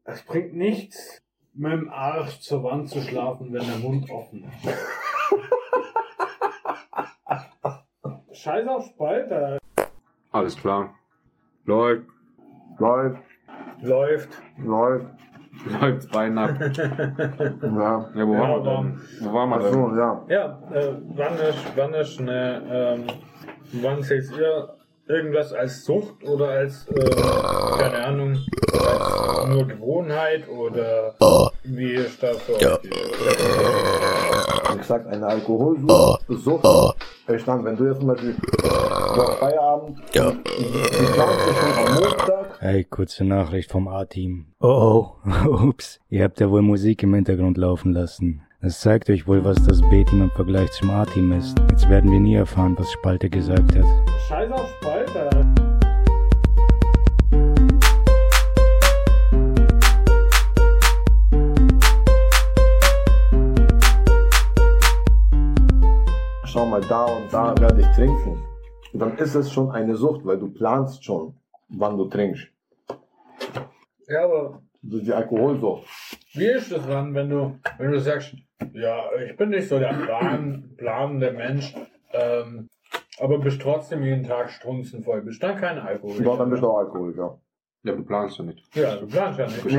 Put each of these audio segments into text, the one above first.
Es bringt nichts, mit dem Arsch zur Wand zu schlafen, wenn der Mund offen ist. Scheiß auf Spalter. Alles klar. Läuft. Läuft. Läuft beinahe. Ja. Ja, wo waren wir denn? Wo waren wir denn? Achso, ja. Ja, wann seht ihr irgendwas als Sucht oder als, keine Ahnung, als nur Gewohnheit oder wie ist das so? Wie gesagt, eine Alkoholsucht, verstanden, wenn du jetzt zum Beispiel nach Feierabend, die planst du schon am Montag. Hey, kurze Nachricht vom A-Team. Oh, ups, ihr habt ja wohl Musik im Hintergrund laufen lassen. Das zeigt euch wohl, was das B-Team im Vergleich zum A-Team ist. Jetzt werden wir nie erfahren, was Spalte gesagt hat. Scheiß auf Spalter. Schau mal, da und da werde ich trinken. Und dann ist es schon eine Sucht, weil du planst schon, wann du trinkst. Ja, aber Die Alkoholsucht. wie ist das dann, wenn du sagst, ja, ich bin nicht so der planende Mensch, aber bist trotzdem jeden Tag strunzenvoll, bist dann kein Alkoholiker? Ja, dann bist du auch Alkoholiker. Ja, du planst ja nicht. Ja, du planst ja nicht.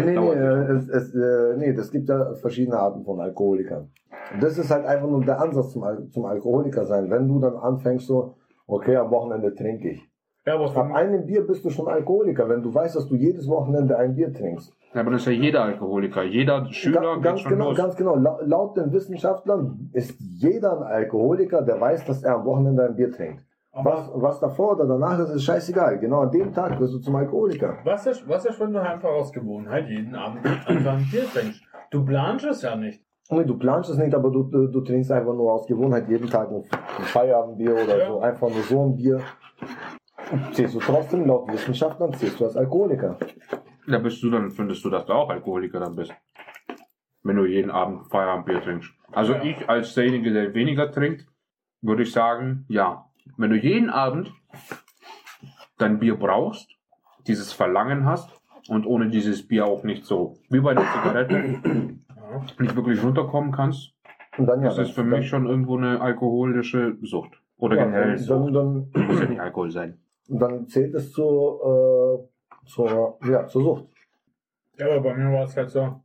Nee, das gibt ja verschiedene Arten von Alkoholikern. Und das ist halt einfach nur der Ansatz zum Alkoholiker sein. Wenn du dann anfängst so, okay, am Wochenende trinke ich. Ja, aber Ab einem Bier bist du schon Alkoholiker, wenn du weißt, dass du jedes Wochenende ein Bier trinkst. Ja, aber das ist ja jeder Alkoholiker. Jeder Schüler geht schon los. Ganz genau. Laut den Wissenschaftlern ist jeder ein Alkoholiker, der weiß, dass er am Wochenende ein Bier trinkt. Was davor oder danach ist, ist scheißegal. Genau an dem Tag wirst du zum Alkoholiker. Was ist, wenn du einfach aus Gewohnheit jeden Abend einfach ein Bier trinkst? Du planst es ja nicht. Nee, du planst es nicht, aber du trinkst einfach nur aus Gewohnheit jeden Tag ein Feierabendbier oder Ja. so. Einfach nur so ein Bier. Zählst du trotzdem laut Wissenschaftlern, zählst du als Alkoholiker. Da findest du, dass du auch Alkoholiker dann bist. Wenn du jeden Abend Feierabendbier trinkst. Also Ja. ich als derjenige, der weniger trinkt, würde ich sagen, ja. Wenn du jeden Abend dein Bier brauchst, dieses Verlangen hast und ohne dieses Bier auch nicht so, wie bei der Zigarette, nicht wirklich runterkommen kannst, Und dann das ist für mich schon irgendwo eine alkoholische Sucht. Oder ja, generell Sucht. dann Muss ja nicht Alkohol sein. zählt es zur Sucht. Ja, aber bei mir war es halt so,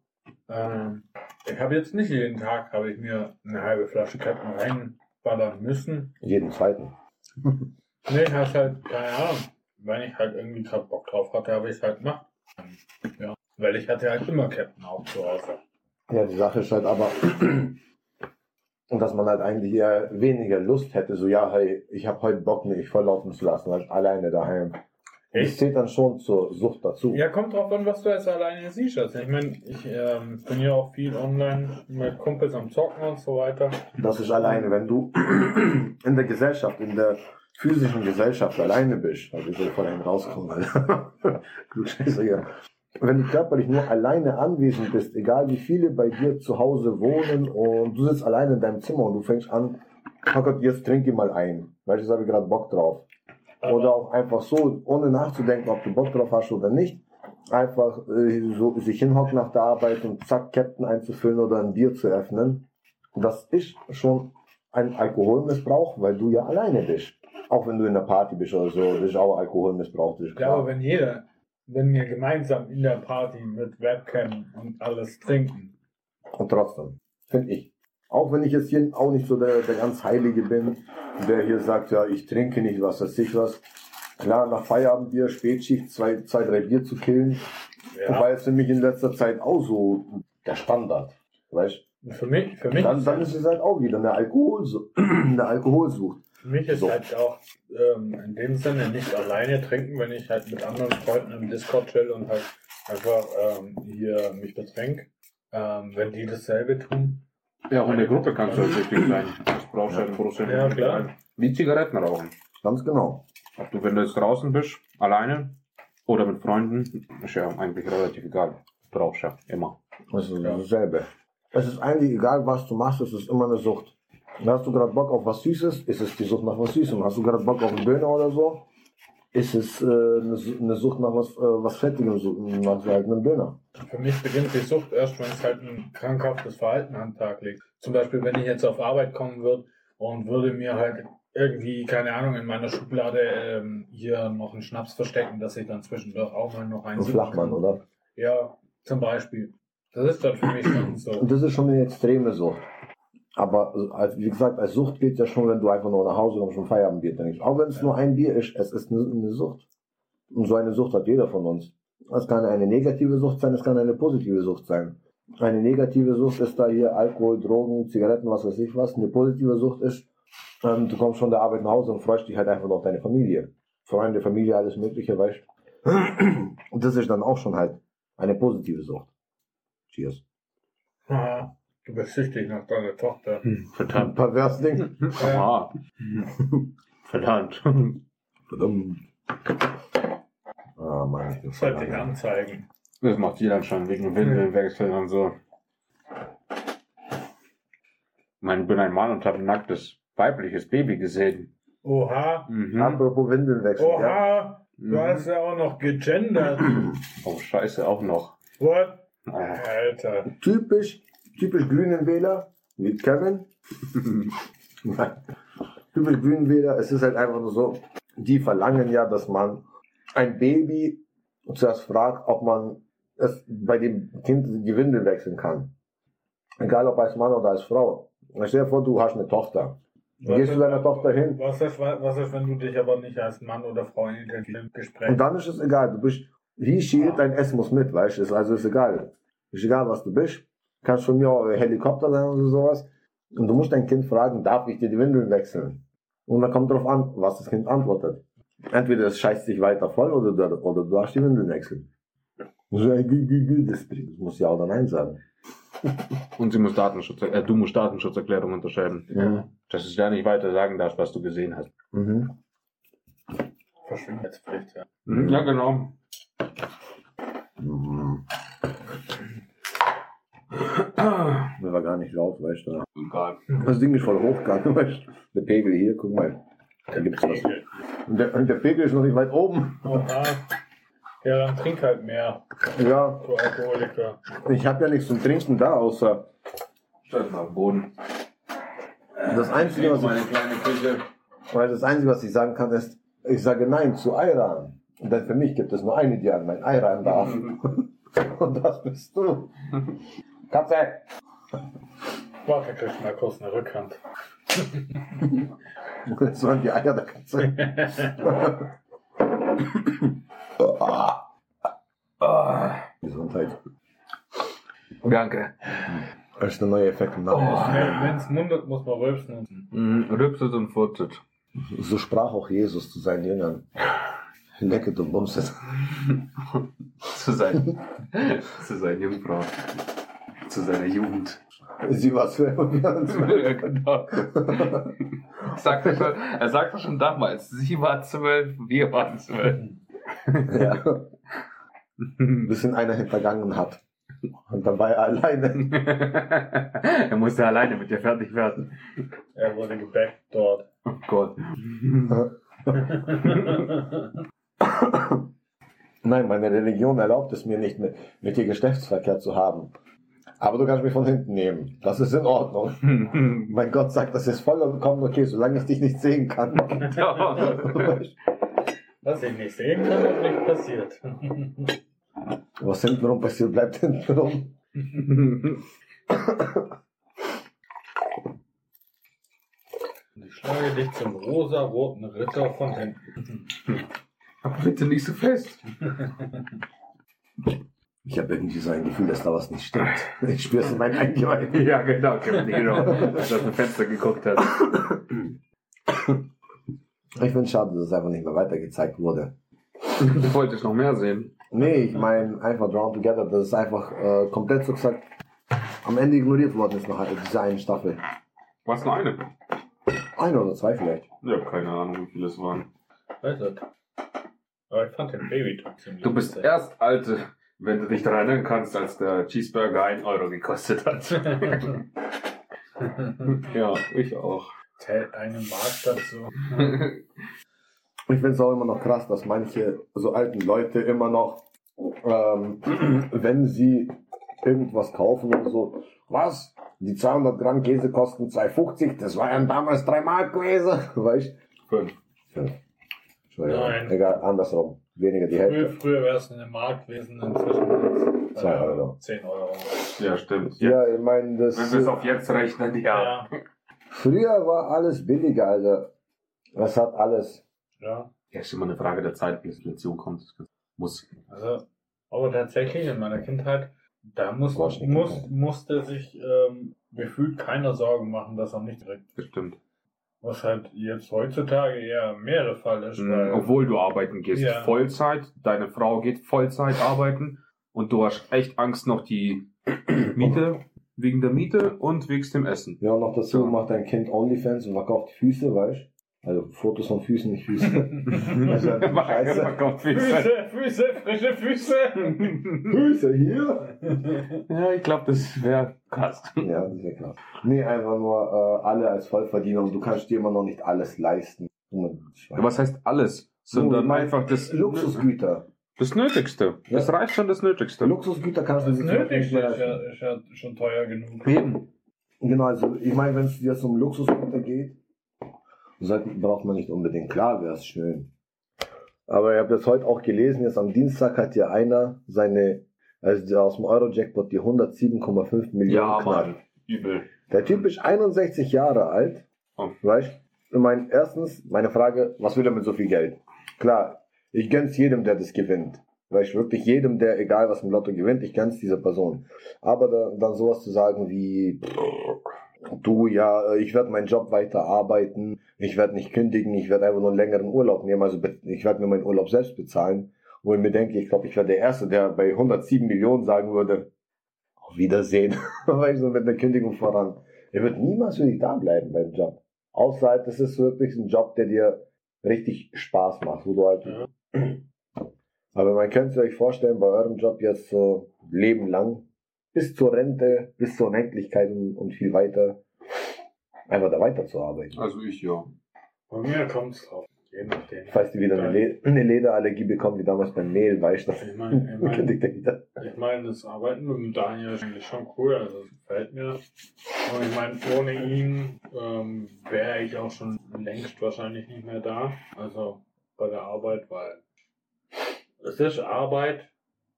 ich habe jetzt nicht jeden Tag, habe ich mir eine halbe Flasche Captain reinballern müssen. Jeden zweiten. Nee, hast halt, keine Ahnung, wenn ich halt irgendwie gerade Bock drauf hatte, habe ich es halt gemacht. Ja, weil ich hatte halt immer Captain auch zu Hause. Ja, die Sache ist halt aber, und dass man halt eigentlich eher weniger Lust hätte, so ja, hey, ich habe heute Bock, mich volllaufen zu lassen, halt alleine daheim. Das Echt? zählt dann schon zur Sucht dazu. Ja, kommt drauf an, was du jetzt alleine siehst. Also ich meine, ich bin ja auch viel online mit Kumpels am Zocken und so weiter. Das ist alleine, wenn du in der Gesellschaft, in der physischen Gesellschaft alleine bist. Also ich will von einem rauskommen, Alter. Klugscheißer, ja. Wenn du körperlich nur alleine anwesend bist, egal wie viele bei dir zu Hause wohnen und du sitzt alleine in deinem Zimmer und du fängst an, oh Gott, jetzt trinke ich mal ein. Weißt du, jetzt habe ich gerade Bock drauf. Oder auch einfach so, ohne nachzudenken, ob du Bock drauf hast oder nicht. Einfach so sich hinhocken nach der Arbeit und zack, Captain einzufüllen oder ein Bier zu öffnen. Das ist schon ein Alkoholmissbrauch, weil du ja alleine bist. Auch wenn du in der Party bist oder so, das ist auch Alkoholmissbrauch. Das ist Ja, klar. aber wenn wir gemeinsam in der Party mit Webcam und alles trinken. Und trotzdem, finde ich. Auch wenn ich jetzt hier auch nicht so der ganz Heilige bin, der hier sagt, ja, ich trinke nicht, was weiß ich was. Klar, nach Feierabendbier, Spätschicht, zwei, drei Bier zu killen, Ja. war jetzt für mich in letzter Zeit auch so der Standard. Weißt Für mich, dann ist es halt auch wieder eine Alkoholsucht. für mich ist So. halt auch in dem Sinne nicht alleine trinken, wenn ich halt mit anderen Freunden im Discord chill und halt einfach hier mich betränk. Wenn die dasselbe tun. Ja, auch in der Gruppe kannst du halt süchtig sein. Das brauchst du halt Prozent. Ja, klar. Wie Zigaretten rauchen. Ganz genau. Ob du, wenn du jetzt draußen bist, alleine oder mit Freunden, ist ja eigentlich relativ egal. Du rauchst ja immer. Das ist dasselbe. Es ist eigentlich egal, was du machst, es ist immer eine Sucht. Hast du gerade Bock auf was Süßes, ist es die Sucht nach was Süßem. Hast du gerade Bock auf einen Döner oder so, ist es eine Sucht nach was Fettigem, nach so halt einem Döner. Für mich beginnt die Sucht erst, wenn es halt ein krankhaftes Verhalten an den Tag legt. Zum Beispiel, wenn ich jetzt auf Arbeit kommen würde und würde mir halt irgendwie, keine Ahnung, in meiner Schublade hier noch einen Schnaps verstecken, dass ich dann zwischendurch auch mal noch einen Ein Flachmann, oder? Ja, zum Beispiel. Das ist dann für mich schon so. Und das ist schon eine extreme Sucht. Aber wie gesagt, als Sucht geht ja schon, wenn du einfach nur nach Hause kommst und Feierabendbier trinkst. Auch wenn es nur ein Bier ist, es ist eine Sucht. Und so eine Sucht hat jeder von uns. Es kann eine negative Sucht sein, es kann eine positive Sucht sein. Eine negative Sucht ist da hier Alkohol, Drogen, Zigaretten, was weiß ich was. Eine positive Sucht ist, du kommst von der Arbeit nach Hause und freust dich halt einfach nur auf deine Familie. Freunde, Familie, alles Mögliche, weißt du. Und das ist dann auch schon halt eine positive Sucht. Cheers. Ah, du bist süchtig nach deiner Tochter. Verdammt. Pervers Ding. Aha. Verdammt. Verdammt. Ah, Mann, ich bin voll Sollte ich lange. anzeigen. Das macht jeder schon wegen Windelwechseln und so. Ich bin ein Mann und habe ein nacktes weibliches Baby gesehen. Oha. Mhm. Apropos Windeln wechseln, ja. Oha. Du hast ja auch noch gegendert. Oh, scheiße, auch noch. What? Ah. Alter. Typisch grünen Wähler, wie Kevin. Nein. Typisch grünen Wähler, es ist halt einfach nur so, die verlangen ja, dass man ein Baby zuerst fragt, ob man es bei dem Kind die Windel wechseln kann. Egal ob als Mann oder als Frau. Stell dir vor, du hast eine Tochter. Gehst du deiner Tochter hin Was ist, wenn du dich aber nicht als Mann oder Frau identifizierst im Gespräch? und dann ist es egal. Du bist, he, she, dein S muss mit, weißt du? Also ist egal. Ist egal, was du bist. Kannst von mir auch Helikopter sein oder sowas. Und du musst dein Kind fragen, darf ich dir die Windeln wechseln? Und dann kommt drauf an, was das Kind antwortet. Entweder es scheißt sich weiter voll oder du darfst die Windeln wechseln. So, das muss ja oder nein sagen. Und du musst Datenschutzerklärung unterschreiben. Ja. Dass du ja nicht weiter sagen darfst, was du gesehen hast. Mhm. Verschwiegenheitspflicht, ja. Ja, genau. Mhm. Mir war gar nicht laut, weißt du. Egal. Das Ding ist voll hochgegangen, weißt du. Der Pegel hier, guck mal. Da gibt's was. Und der Pegel ist noch nicht weit oben. Oha. Ja, dann trink halt mehr, Ja, du Alkoholiker. ich habe ja nichts zum Trinken da, außer Stell mal am Boden. das Einzige, Meine kleine Küche. das Einzige, was ich sagen kann, ist, ich sage Nein zu Ayran. Denn für mich gibt es nur eine, die an mein Ayran darf. Und das bist du. Katze! Warte, krieg ich mal kurz eine Rückhand. Das waren die Eier der Katze. Gesundheit. Danke. Das ist der neue Effekt im Namen. Wenn es mundet, muss man rülpsen. Rübset und furzet. So sprach auch Jesus zu seinen Jüngern. Lecket und bumset. Zu seiner Jungfrau. Zu seiner Jugend. Sie war 12 und wir waren 12. Genau. Er sagte schon damals, sie war 12, wir waren 12. Ja. Bis ihn einer hintergangen hat. Und dann war er alleine. Er musste alleine mit dir fertig werden. Er wurde gebackt dort. Oh Gott. Nein, meine Religion erlaubt es mir nicht, mit dir Geschlechtsverkehr zu haben. Aber du kannst mich von hinten nehmen. Das ist in Ordnung. Mein Gott sagt, das ist vollkommen okay, solange ich dich nicht sehen kann. Was ich nicht sehen kann, ist nicht passiert. Was hintenrum passiert, bleibt hintenrum. Ich schlage dich zum rosa-roten Ritter von hinten. Aber bitte nicht so fest. Ich habe irgendwie so ein Gefühl, dass da was nicht stimmt. Ich spüre es in meinen Eingeweiden. Ja, genau, Kevin Hero, als er aus dem Fenster geguckt hat. Ich finde es schade, dass es einfach nicht mehr weitergezeigt wurde. Du wolltest noch mehr sehen. Nee, ich meine einfach Drawn Together, das ist einfach komplett so gesagt am Ende ignoriert worden ist noch diese eine Staffel. War es nur eine? Eine oder zwei vielleicht. Ich habe keine Ahnung, wie viele es waren. Weißt du? Aber ich fand den Baby-Talk ziemlich Du bist witzig. erst alte, wenn du dich daran erinnern kannst, als der Cheeseburger 1 Euro gekostet hat. Ja, ich auch. Zählt eine Mark dazu. Ich finde es auch immer noch krass, dass manche so alten Leute immer noch wenn sie irgendwas kaufen oder so, was? Die 200 Gramm Käse kosten 2,50, das war ja damals 3 Mark gewesen, weißt du? 5. Nein. Egal, andersrum. Weniger die Hälfte. Früher wäre es in dem Markt gewesen, inzwischen 2 Euro. 10 Euro. Ja, stimmt. Ja, ich meine, Wenn wir es auf jetzt rechnen, ja. früher war alles billiger, also es hat alles. Ja. Ja, ist immer eine Frage der Zeit, bis die Inflation kommt. Muss. Also, aber tatsächlich in meiner Kindheit, da War schon eine musste sich gefühlt keiner Sorgen machen, dass er nicht kriegt. Bestimmt. Was halt jetzt heutzutage eher mehr der Fall ist. Weil, Obwohl du arbeiten gehst. Ja. Vollzeit, deine Frau geht Vollzeit arbeiten und du hast echt Angst noch die Miete, wegen der Miete und wegen dem Essen. Ja, und noch dazu macht dein Kind Onlyfans und verkauft Füße, weißt du? Also Fotos von Füßen, nicht Füße. Also, Scheiße. Füße, frische Füße. Füße hier? Ja, ich glaube, das wäre krass. Ja, das ist ja klar. Nee, einfach nur alle als Vollverdiener und du kannst dir immer noch nicht alles leisten. Was heißt alles? Sondern einfach das Luxusgüter. Das Nötigste. Ja. Das reicht schon, das Nötigste. Luxusgüter kannst du Das sich nicht Nötigste mehr ist leisten. ja schon teuer genug. Eben. Genau, also ich meine, wenn es jetzt um Luxusgüter geht, braucht man nicht unbedingt. Klar wäre es schön. Aber ich habe das heute auch gelesen, jetzt am Dienstag hat ja einer aus dem Euro-Jackpot die 107,5 Millionen Ja, knackt. Mann. Übel. Der Typ ist 61 Jahre alt. Oh. Weißt du? Erstens, meine Frage, was will er mit so viel Geld? Klar, ich gönn's jedem, der das gewinnt. Weißt du, wirklich jedem, der, egal was im Lotto gewinnt, ich gönn's dieser Person. Aber dann sowas zu sagen wie, du, ja, ich werde meinen Job weiter arbeiten, ich werde nicht kündigen, ich werde einfach nur einen längeren Urlaub nehmen, also ich werde mir meinen Urlaub selbst bezahlen. Wo ich mir denke, ich glaube, ich wäre der Erste, der bei 107 Millionen sagen würde, auf Wiedersehen, weißt du, mit einer Kündigung voran. Er wird niemals für dich da bleiben beim Job. Außer halt, das ist wirklich ein Job, der dir richtig Spaß macht, wo du halt. Ja. Aber man könnte euch vorstellen, bei eurem Job jetzt so Leben lang, bis zur Rente, bis zur Unendlichkeit und viel weiter, einfach da weiterzuarbeiten. Also ich, ja. Bei mir kommt's drauf. Je nachdem. Falls die wieder eine Lederallergie bekommen, wie damals beim Mehl, weißt du, Ich meine, kündigt er wieder. das Arbeiten mit dem Daniel ist eigentlich schon cool, also es gefällt mir. Und ich meine, ohne ihn wäre ich auch schon längst wahrscheinlich nicht mehr da. Also bei der Arbeit, weil es ist Arbeit,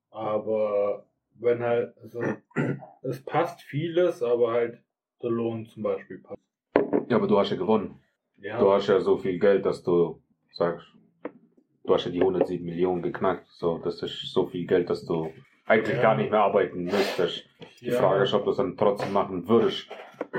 aber wenn halt, also es passt vieles, aber halt der Lohn zum Beispiel passt. Ja, aber du hast ja gewonnen. Ja, Du hast ja so viel Geld, dass du sagst, du hast ja die 107 Millionen geknackt. So, das ist so viel Geld, dass du eigentlich Ja. gar nicht mehr arbeiten müsstest. Die Ja. Frage ist, ob du es dann trotzdem machen würdest.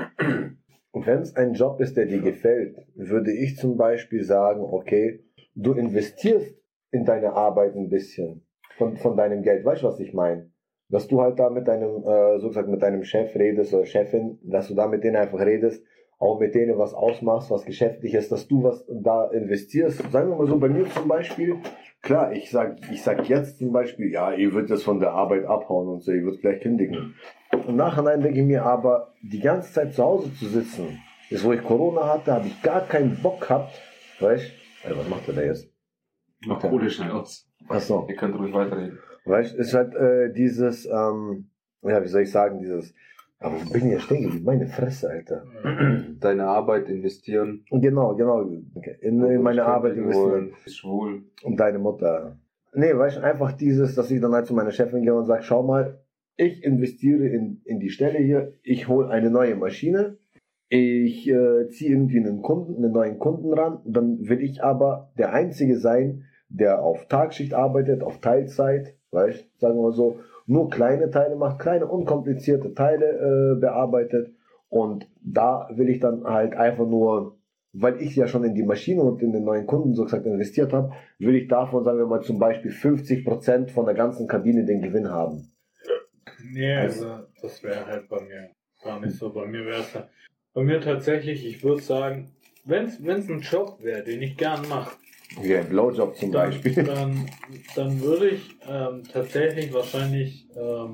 Und wenn es ein Job ist, der dir gefällt, würde ich zum Beispiel sagen, okay, du investierst in deine Arbeit ein bisschen von deinem Geld. Weißt du, was ich meine? Dass du halt da mit deinem, mit deinem Chef redest oder Chefin, dass du da mit denen einfach redest, auch mit denen was ausmachst, was geschäftlich ist, dass du was da investierst. Sagen wir mal so, bei mir zum Beispiel, klar, ich sag jetzt zum Beispiel, ja, ihr würdet das von der Arbeit abhauen und so, ihr würdet gleich kündigen. Im Nachhinein denke ich mir aber, die ganze Zeit zu Hause zu sitzen, jetzt wo ich Corona hatte, habe ich gar keinen Bock gehabt, weißt du, was macht er da jetzt? Mach Kohle schnell aus. Achso, Ihr könnt ruhig weiterreden. weißt du, es ist halt dieses, ja, wie soll ich sagen, dieses, aber ich bin ja stehen geblieben, meine Fresse, Alter. Deine Arbeit investieren. Genau, okay. In meine Arbeit investieren. Ist schwul. Und deine Mutter. Nee, weißt du, einfach dieses, dass ich dann halt zu meiner Chefin gehe und sage, schau mal, ich investiere in die Stelle hier, ich hole eine neue Maschine, ich ziehe irgendwie einen neuen Kunden ran, dann will ich aber der Einzige sein, der auf Tagschicht arbeitet, auf Teilzeit, weißt, sagen wir mal so, nur kleine Teile macht, kleine unkomplizierte Teile bearbeitet und da will ich dann halt einfach nur, weil ich ja schon in die Maschine und in den neuen Kunden so gesagt investiert habe, will ich davon, sagen wir mal zum Beispiel 50% von der ganzen Kabine den Gewinn haben. Nee, also das wäre halt bei mir gar nicht so. Bei mir wäre es halt, bei mir tatsächlich, ich würde sagen, wenn es ein Job wäre, den ich gern mache, Wie ein Blowjob zum Beispiel. dann würde ich tatsächlich wahrscheinlich,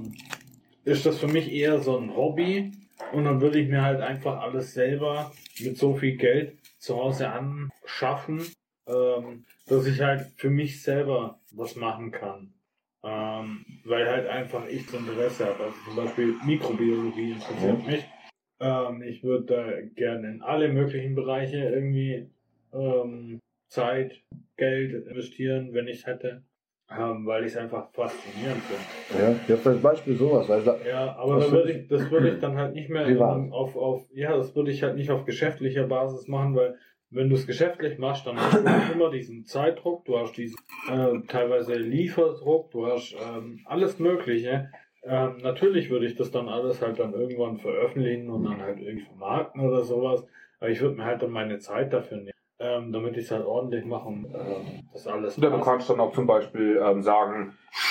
ist das für mich eher so ein Hobby und dann würde ich mir halt einfach alles selber mit so viel Geld zu Hause anschaffen, dass ich halt für mich selber was machen kann. weil halt einfach ich das Interesse habe. Also zum Beispiel Mikrobiologie interessiert mich. Ich würde da gerne in alle möglichen Bereiche irgendwie Zeit, Geld investieren, wenn ich es hätte. Weil ich es einfach faszinierend finde. Ja, ich habe das Beispiel sowas, weil Ja, aber das würde ich dann halt nicht mehr privat. das würde ich halt nicht auf geschäftlicher Basis machen, weil wenn du es geschäftlich machst, dann hast du immer diesen Zeitdruck, du hast diesen teilweise Lieferdruck, du hast alles Mögliche. Natürlich würde ich das dann alles halt dann irgendwann veröffentlichen und dann halt irgendwie vermarkten oder sowas, aber ich würde mir halt dann meine Zeit dafür nehmen. Damit ich es halt ordentlich mache und das alles Ja, du kannst dann auch zum Beispiel sagen,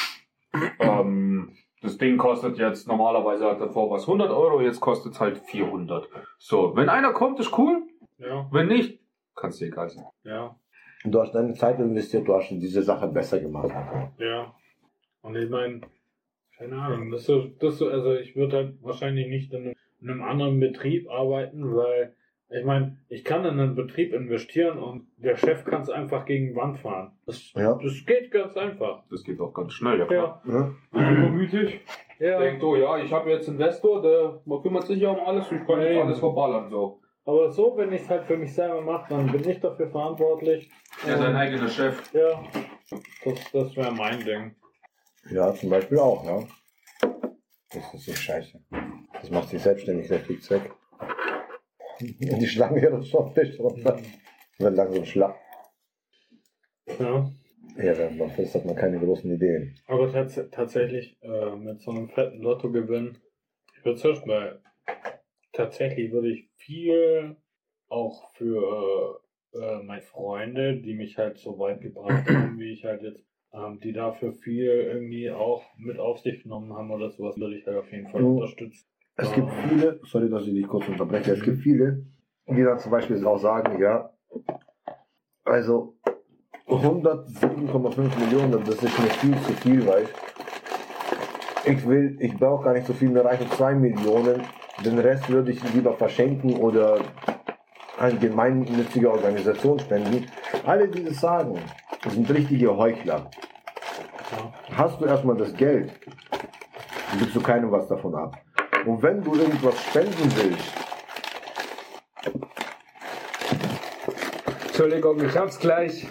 das Ding kostet jetzt, normalerweise hat davor was 100 Euro, jetzt kostet es halt 400. So, wenn einer kommt, ist cool. Ja, Wenn nicht, kannst du egal sein. ja, du hast deine Zeit investiert, du hast schon diese Sache besser gemacht. ja. Und ich meine, keine Ahnung, also ich würde halt wahrscheinlich nicht in einem anderen Betrieb arbeiten, weil ich meine, ich kann in einen Betrieb investieren und der Chef kann es einfach gegen die Wand fahren. Das geht ganz einfach. Das geht auch ganz schnell, ja klar. Ja. Übermütig. Ja. Denkt so, ja, ich habe jetzt Investor, der kümmert sich ja um alles, ich kann jetzt alles verballern, so. Aber so, wenn ich es halt für mich selber mache, dann bin ich dafür verantwortlich. Er ist sein eigener Chef. Ja, das wäre mein Ding. Ja, zum Beispiel auch, ja. Das ist so scheiße. Das macht sich selbstständig, der fliegt weg. Die Schlange hier ist schon Fisch runter. Wird langsam schlapp. Ja. Ja, wenn man frisst, hat man keine großen Ideen. Aber tatsächlich mit so einem fetten Lottogewinn, ich würde zuerst mal, tatsächlich würde ich viel auch für meine Freunde, die mich halt so weit gebracht haben, wie ich halt jetzt, die dafür viel irgendwie auch mit auf sich genommen haben oder sowas, würde ich halt auf jeden Fall unterstützen. Es gibt viele, sorry, dass ich dich kurz unterbreche, es gibt viele, die dann zum Beispiel auch sagen, ja, also 107,5 Millionen, das ist mir viel zu viel, weil ich brauche gar nicht so viel, mir reichen 2 Millionen, den Rest würde ich lieber verschenken oder an gemeinnützige Organisation spenden. Alle, die das sagen, sind richtige Heuchler. Hast du erstmal das Geld, gibst du keinem was davon ab. Und wenn du irgendwas spenden willst, Entschuldigung, ich hab's gleich.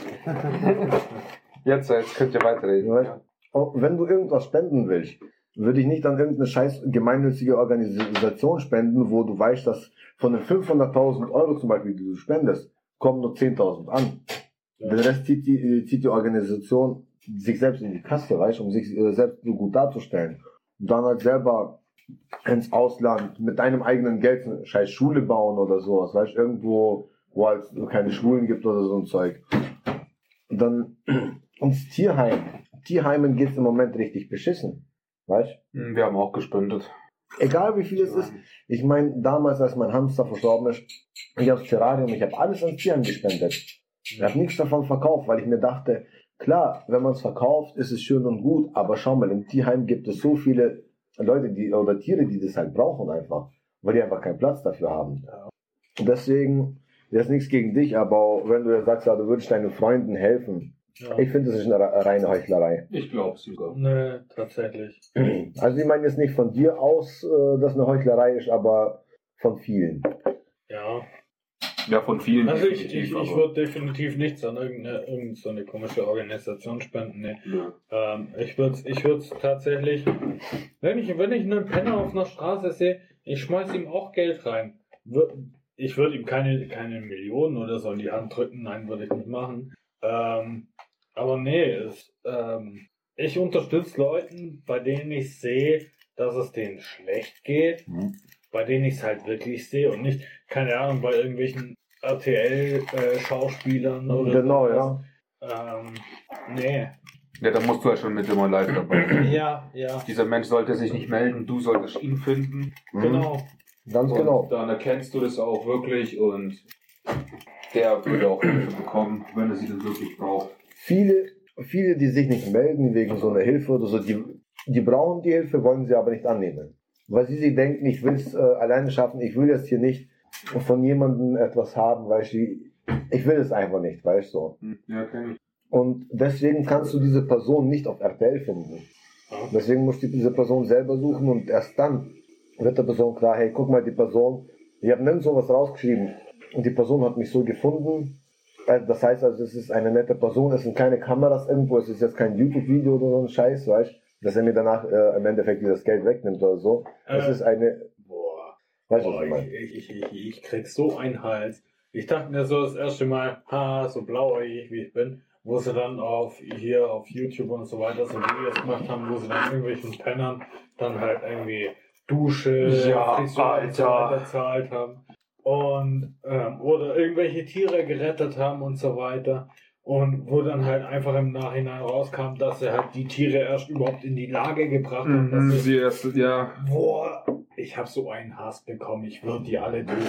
Jetzt könnt ihr weiterreden. ja, wenn du irgendwas spenden willst, würde ich nicht an irgendeine scheiß gemeinnützige Organisation spenden, wo du weißt, dass von den 500.000 Euro zum Beispiel, die du spendest, kommen nur 10.000 an. Ja. Den Rest zieht die Organisation sich selbst in die Kasse, weißt, um sich selbst so gut darzustellen. Und dann halt selber ins Ausland mit deinem eigenen Geld eine scheiß Schule bauen oder sowas, weißt, irgendwo, wo halt keine Schulen gibt oder so ein Zeug. Und dann ums Tierheim. Tierheimen geht's im Moment richtig beschissen, weißt? Wir haben auch gespendet. Egal wie viel es ist. Ich meine, damals, als mein Hamster verstorben ist, ich habe das Terrarium, ich habe alles an Tieren gespendet. Ich habe nichts davon verkauft, weil ich mir dachte, klar, wenn man es verkauft, ist es schön und gut, aber schau mal, im Tierheim gibt es so viele Leute, oder Tiere, die das halt brauchen einfach, weil die einfach keinen Platz dafür haben. Ja. Und deswegen, das ist nichts gegen dich, aber wenn du jetzt sagst, ja, du würdest deinen Freunden helfen, ja. Ich finde, das ist eine reine Heuchlerei. Ich glaube es sogar. Nee, tatsächlich. Also ich meine jetzt nicht von dir aus, dass eine Heuchlerei ist, aber von vielen. Ja. Ja, von vielen. Also ich würde definitiv nichts an irgendeine so eine komische Organisation spenden. Nee. Ja. Ich würde tatsächlich, wenn ich einen Penner auf einer Straße sehe, ich schmeiß ihm auch Geld rein. Ich würde ihm keine Millionen oder so in die Hand drücken, nein, würde ich nicht machen. Aber nee, ich unterstütze Leuten, bei denen ich sehe, dass es denen schlecht geht, bei denen ich es halt wirklich sehe und nicht, keine Ahnung, bei irgendwelchen RTL-Schauspielern oder genau, sowas. Ja. Nee. Ja, da musst du ja schon mit immer live dabei sein. Ja. Dieser Mensch sollte sich nicht melden, du solltest ihn finden. Genau. Ganz und genau. Dann erkennst du das auch wirklich und der würde auch Hilfe bekommen, wenn er sie dann wirklich braucht. Viele, die sich nicht melden wegen so einer Hilfe oder so, die brauchen die Hilfe, wollen sie aber nicht annehmen. Weil sie sich denken, ich will es alleine schaffen, ich will jetzt hier nicht von jemandem etwas haben, weil ich will es einfach nicht, weißt du. Ja, kenn ich. Und deswegen kannst du diese Person nicht auf RTL finden. Deswegen musst du diese Person selber suchen und erst dann wird der Person klar, hey, guck mal, die Person, ich habe nirgends sowas rausgeschrieben und die Person hat mich so gefunden. Das heißt also, es ist eine nette Person, es sind keine Kameras irgendwo, es ist jetzt kein YouTube-Video oder so ein Scheiß, weißt du, dass er mir danach im Endeffekt dieses Geld wegnimmt oder so. Es ist eine... Weißt du, was ich meine? Ich krieg so einen Hals. Ich dachte mir so das erste Mal, so blauäugig wie ich bin, wo sie dann auf YouTube und so weiter so Videos gemacht haben, wo sie dann irgendwelchen Pennern dann halt irgendwie Dusche, Frisur und so weiter bezahlt haben. Und oder irgendwelche Tiere gerettet haben und so weiter. Und wo dann halt einfach im Nachhinein rauskam, dass sie halt die Tiere erst überhaupt in die Lage gebracht haben. Dass sie erst, boah, ich hab so einen Hass bekommen, ich würde die alle töten.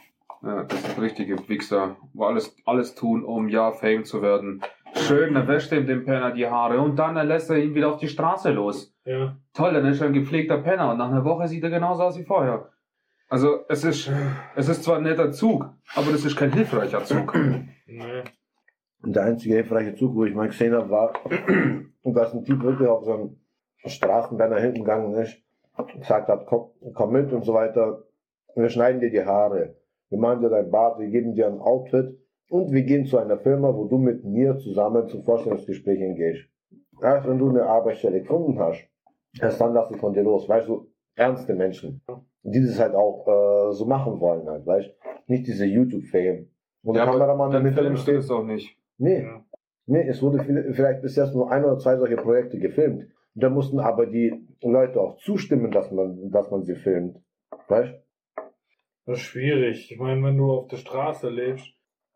Ja, das sind richtige Wichser, wo alles tun, um Fame zu werden. Schön, dann wäscht ihm dem Penner die Haare und dann lässt er ihn wieder auf die Straße los. Ja. Toll, dann ist er ein gepflegter Penner und nach einer Woche sieht er genauso aus wie vorher. Also es ist zwar ein netter Zug, aber das ist kein hilfreicher Zug. Nee. Und der einzige hilfreiche Zug, wo ich mal gesehen habe, war, und da ist ein Typ wirklich auf so einem Straßenbanner hinten gegangen ist, gesagt hat, komm mit und so weiter, wir schneiden dir die Haare, wir machen dir dein Bart, wir geben dir ein Outfit und wir gehen zu einer Firma, wo du mit mir zusammen zum Vorstellungsgespräch hingehst. Erst wenn du eine Arbeitsstelle gefunden hast, erst dann lass ich von dir los, weißt du, ernste Menschen, die das halt auch so machen wollen halt, weißt du, nicht diese YouTube-Fame. Wo der Kameramann im Hintergrund steht. Das auch nicht. Nee, es wurde vielleicht bis jetzt nur 1 oder 2 solche Projekte gefilmt. Da mussten aber die Leute auch zustimmen, dass man sie filmt. Weißt du? Das ist schwierig. Ich meine, wenn du auf der Straße lebst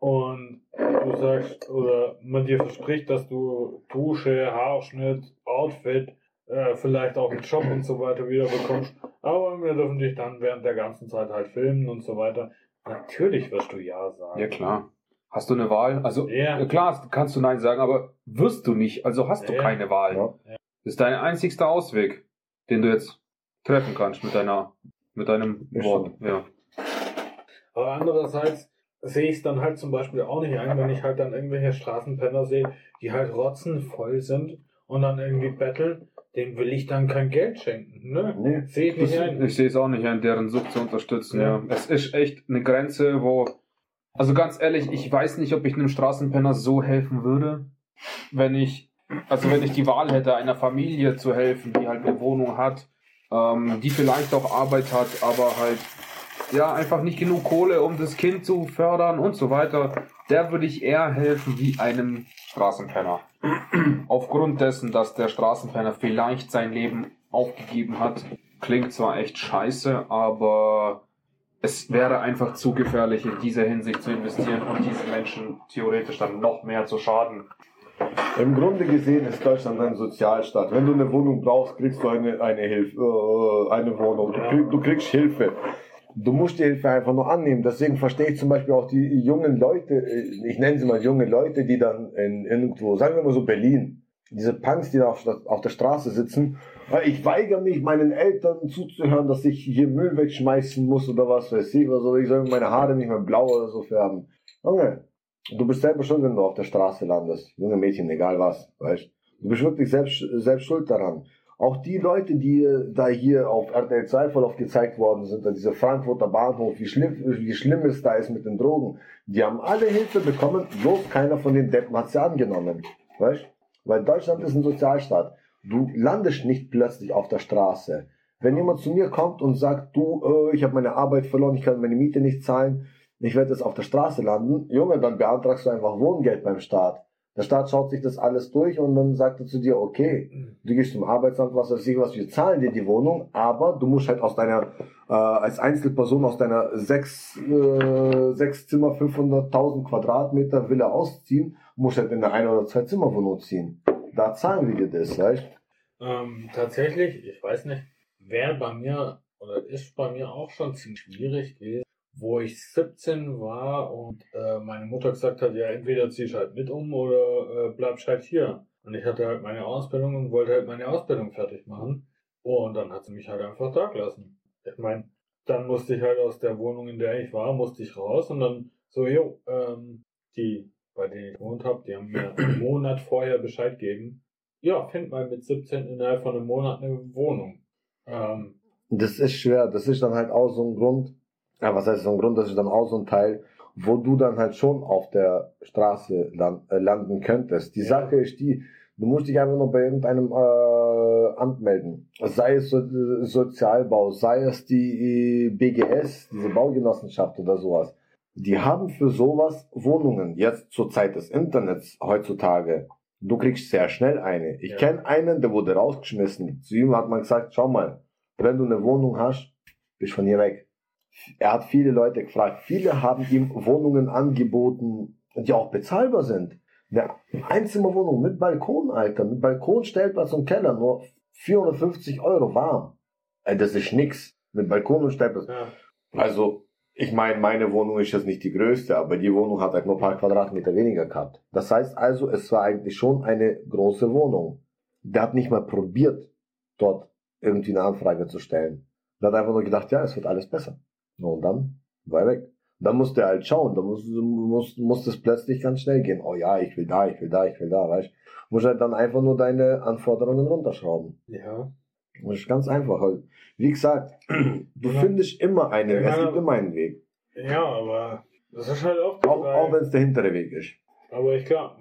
und du sagst, oder man dir verspricht, dass du Dusche, Haarschnitt, Outfit, vielleicht auch einen Job und so weiter wieder bekommst, aber wir dürfen dich dann während der ganzen Zeit halt filmen und so weiter. Natürlich wirst du Ja sagen. Ja, klar. Hast du eine Wahl? Also, klar kannst du Nein sagen, aber wirst du nicht, also hast du keine Wahl. Ja. Das ist dein einzigster Ausweg, den du jetzt treffen kannst mit deinem Wort. Ja. Aber andererseits sehe ich es dann halt zum Beispiel auch nicht ein, wenn ich halt dann irgendwelche Straßenpenner sehe, die halt rotzenvoll sind und dann irgendwie betteln, dem will ich dann kein Geld schenken. Ne? Nee. Sehe ich nicht ein. Ich sehe es auch nicht ein, deren Sucht zu unterstützen. Ja. Es ist echt eine Grenze, wo... Also ganz ehrlich, ich weiß nicht, ob ich einem Straßenpenner so helfen würde, wenn ich die Wahl hätte, einer Familie zu helfen, die halt eine Wohnung hat, die vielleicht auch Arbeit hat, aber halt einfach nicht genug Kohle, um das Kind zu fördern und so weiter. Der würde ich eher helfen wie einem Straßenpenner. Aufgrund dessen, dass der Straßenpenner vielleicht sein Leben aufgegeben hat, klingt zwar echt scheiße, aber es wäre einfach zu gefährlich, in dieser Hinsicht zu investieren und diesen Menschen theoretisch dann noch mehr zu schaden. Im Grunde gesehen ist Deutschland ein Sozialstaat. Wenn du eine Wohnung brauchst, kriegst du eine Wohnung. Du kriegst Hilfe. Du musst die Hilfe einfach nur annehmen. Deswegen verstehe ich zum Beispiel auch die jungen Leute, ich nenne sie mal junge Leute, die dann irgendwo, sagen wir mal so Berlin, diese Punks, die da auf der Straße sitzen. Ich weigere mich, meinen Eltern zuzuhören, dass ich hier Müll wegschmeißen muss oder was weiß ich. Also ich soll meine Haare nicht mehr blau oder so färben. Junge, du bist selber schuld, wenn du auf der Straße landest. Junge Mädchen, egal was, weißt du. bist wirklich selbst schuld daran. Auch die Leute, die da hier auf RTL 2 voll oft gezeigt worden sind, an dieser Frankfurter Bahnhof, wie schlimm es da ist mit den Drogen, die haben alle Hilfe bekommen, bloß keiner von den Deppen hat sie angenommen. Weißt? Weil Deutschland ist ein Sozialstaat. Du landest nicht plötzlich auf der Straße. Wenn jemand zu mir kommt und sagt, du, ich habe meine Arbeit verloren, ich kann meine Miete nicht zahlen, ich werde jetzt auf der Straße landen, Junge, dann beantragst du einfach Wohngeld beim Staat. Der Staat schaut sich das alles durch und dann sagt er zu dir, okay, du gehst zum Arbeitsamt, was weiß ich was, wir zahlen dir die Wohnung, aber du musst halt aus deiner, als Einzelperson aus deiner 6 Zimmer, 500.000 Quadratmeter Villa ausziehen, musst halt in eine 1 oder 2 Zimmer Wohnung ziehen. Da zahlen wir dir das, weißt? Tatsächlich, ich weiß nicht, wäre bei mir oder ist bei mir auch schon ziemlich schwierig gewesen, wo ich 17 war und meine Mutter gesagt hat, ja, entweder ziehst halt mit oder bleibst halt hier. Und ich hatte halt meine Ausbildung und wollte halt meine Ausbildung fertig machen. Und dann hat sie mich halt einfach da gelassen. Ich meine, dann musste ich halt aus der Wohnung, in der ich war, musste ich raus und dann so, die bei denen ich gewohnt habe, die haben mir einen Monat vorher Bescheid gegeben. Ja, find mal mit 17 innerhalb von einem Monat eine Wohnung. Das ist schwer. Das ist dann halt auch so ein Grund. Ja, was heißt so ein Grund? Das ist dann auch so ein Teil, wo du dann halt schon auf der Straße landen könntest. Die Sache ist die, du musst dich einfach nur bei irgendeinem Amt melden. Sei es Sozialbau, sei es die BGS, diese Baugenossenschaft oder sowas. Die haben für sowas Wohnungen. Jetzt zur Zeit des Internets heutzutage. Du kriegst sehr schnell eine. Ich kenne einen, der wurde rausgeschmissen. Zu ihm hat man gesagt, schau mal, wenn du eine Wohnung hast, bist von hier weg. Er hat viele Leute gefragt. Viele haben ihm Wohnungen angeboten, die auch bezahlbar sind. Eine Einzimmerwohnung mit Balkon, Alter, mit Balkon, Stellplatz und Keller, nur 450 € warm. Das ist nix. Mit Balkon und Stellplatz. Ja. Also, ich meine, meine Wohnung ist jetzt nicht die größte, aber die Wohnung hat halt nur ein paar Quadratmeter weniger gehabt. Das heißt also, es war eigentlich schon eine große Wohnung. Der hat nicht mal probiert, dort irgendwie eine Anfrage zu stellen. Der hat einfach nur gedacht, ja, es wird alles besser. Und dann war er weg. Dann musste er halt schauen, da muss es plötzlich ganz schnell gehen. Oh ja, ich will da, weißt du. Musst halt dann einfach nur deine Anforderungen runterschrauben. Ja. Das ist ganz einfach. Wie gesagt, du findest immer einen, es gibt immer einen Weg. Ja, aber das ist halt oft Auch wenn es der hintere Weg ist. Aber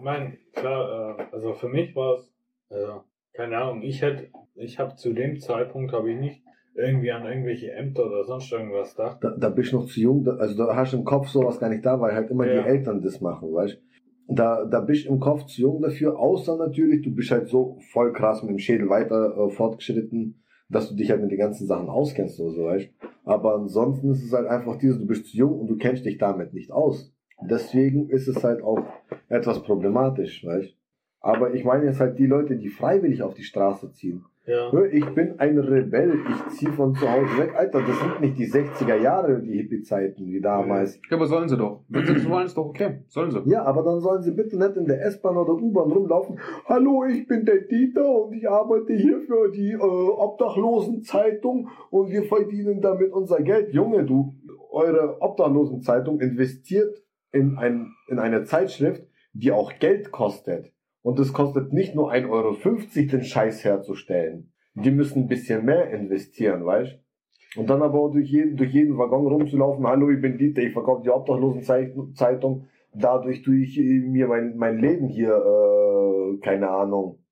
also für mich war es, keine Ahnung, ich habe zu dem Zeitpunkt habe ich nicht irgendwie an irgendwelche Ämter oder sonst irgendwas gedacht. Da bist du noch zu jung, also da hast du im Kopf sowas gar nicht da, weil halt immer die Eltern das machen, weißt du. Da bist du im Kopf zu jung dafür, außer natürlich, du bist halt so voll krass mit dem Schädel weiter fortgeschritten, dass du dich halt mit den ganzen Sachen auskennst oder so, weißt du. Aber ansonsten ist es halt einfach du bist zu jung und du kennst dich damit nicht aus. Deswegen ist es halt auch etwas problematisch, weißt du. Aber ich meine jetzt halt die Leute, die freiwillig auf die Straße ziehen. Ja. Ich bin ein Rebell, ich ziehe von zu Hause weg. Alter, das sind nicht die 60er Jahre, die Hippie-Zeiten wie damals. Ja, aber sollen sie doch. Wenn sie das wollen, ist doch okay. Sollen sie. Ja, aber dann sollen sie bitte nicht in der S-Bahn oder U-Bahn rumlaufen. Hallo, ich bin der Dieter und ich arbeite hier für die Obdachlosenzeitung und wir verdienen damit unser Geld. Junge, eure Obdachlosenzeitung investiert in eine Zeitschrift, die auch Geld kostet. Und es kostet nicht nur 1,50 € den Scheiß herzustellen. Die müssen ein bisschen mehr investieren, weißt du? Und dann aber auch durch jeden Waggon rumzulaufen. Hallo, ich bin Dieter, ich verkaufe die Obdachlosenzeitung. Dadurch tue ich mir mein Leben hier, keine Ahnung,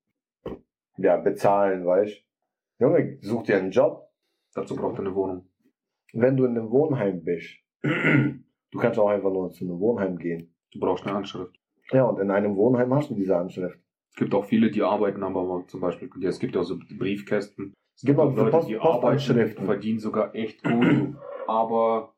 bezahlen, weißt du? Junge, such dir einen Job. Dazu braucht er eine Wohnung. Wenn du in einem Wohnheim bist, du kannst auch einfach nur zu einem Wohnheim gehen. Du brauchst eine Anschrift. Ja, und in einem Wohnheim hast du diese Anschrift. Es gibt auch viele, die arbeiten, aber zum Beispiel, es gibt auch so Briefkästen. Es gibt Genau, auch Leute, die arbeiten, Postanschriften. verdienen sogar echt gut, aber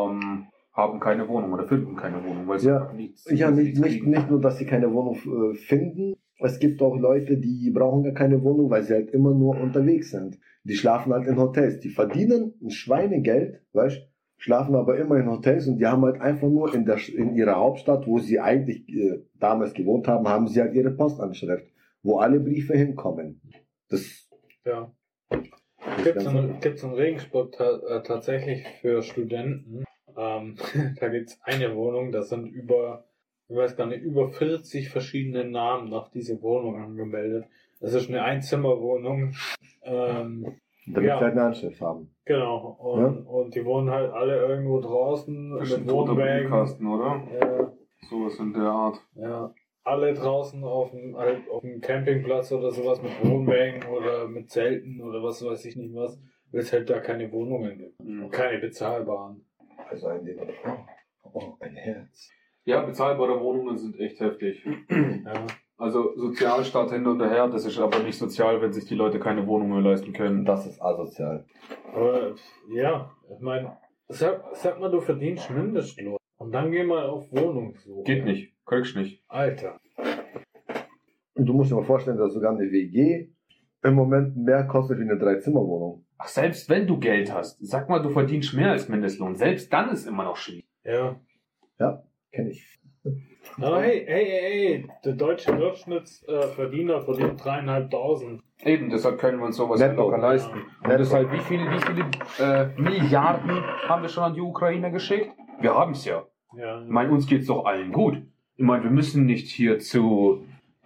haben keine Wohnung oder finden keine Wohnung, weil sie nichts nicht nur, dass sie keine Wohnung finden. Es gibt auch Leute, die brauchen gar keine Wohnung, weil sie halt immer nur unterwegs sind. Die schlafen halt in Hotels. Die verdienen ein Schweinegeld, weißt du? Schlafen aber immer in Hotels und die haben halt einfach nur in ihrer Hauptstadt, wo sie eigentlich damals gewohnt haben sie halt ihre Postanschrift, wo alle Briefe hinkommen. Das Gibt es in Regensburg tatsächlich für Studenten, da gibt's eine Wohnung, das sind über 40 verschiedene Namen nach dieser Wohnung angemeldet. Das ist eine Einzimmerwohnung. Damit sie halt eine Anschrift haben. Genau. Und die wohnen halt alle irgendwo draußen mit Wohnwägen. Oder? Ja. Sowas in der Art. Ja. Alle draußen auf dem Campingplatz oder sowas mit Wohnwägen oder mit Zelten oder was weiß ich nicht was, weil es halt da keine Wohnungen gibt. Und keine bezahlbaren. Also ein Herz. Ja, bezahlbare Wohnungen sind echt heftig. Ja. Also Sozialstaat hin und her, das ist aber nicht sozial, wenn sich die Leute keine Wohnung mehr leisten können. Das ist asozial. Aber ja, ich meine, sag mal, du verdienst Mindestlohn und dann geh mal auf Wohnungssuche. Geht nicht, kriegst nicht. Alter. Und du musst dir mal vorstellen, dass sogar eine WG im Moment mehr kostet wie eine 3-Zimmer-Wohnung. Ach, selbst wenn du Geld hast, sag mal, du verdienst mehr als Mindestlohn, selbst dann ist immer noch schwierig. Ja. Ja, kenne ich. Aber hey, der deutsche Durchschnittsverdiener verdient 3.500. Eben, deshalb können wir uns sowas Netto. locker leisten. Und deshalb, wie viele Milliarden haben wir schon an die Ukraine geschickt? Wir haben es ja. Ja. Ich meine, uns geht's doch allen gut. Ich meine, wir müssen nicht hier zu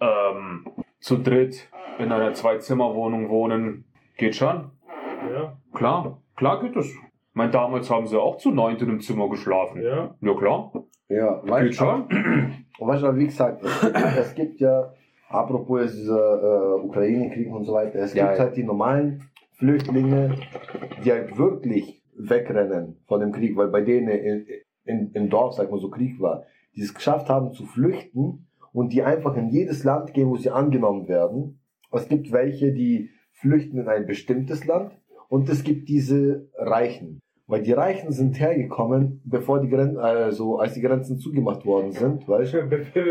dritt in einer 2-Zimmer-Wohnung wohnen. Geht schon? Ja. Klar geht es. Ich meine, damals haben sie auch zu 9 in einem Zimmer geschlafen. Ja. Ja, klar. Ja, Geht schon. Und weißt du, wie gesagt, es gibt ja, apropos dieser Ukraine-Krieg und so weiter, es gibt halt die normalen Flüchtlinge, die halt wirklich wegrennen von dem Krieg, weil bei denen im Dorf, sag mal so, Krieg war, die es geschafft haben zu flüchten und die einfach in jedes Land gehen, wo sie angenommen werden. Es gibt welche, die flüchten in ein bestimmtes Land und es gibt diese Reichen. Weil die Reichen sind hergekommen, bevor die Grenzen, als die Grenzen zugemacht worden sind, weißt du?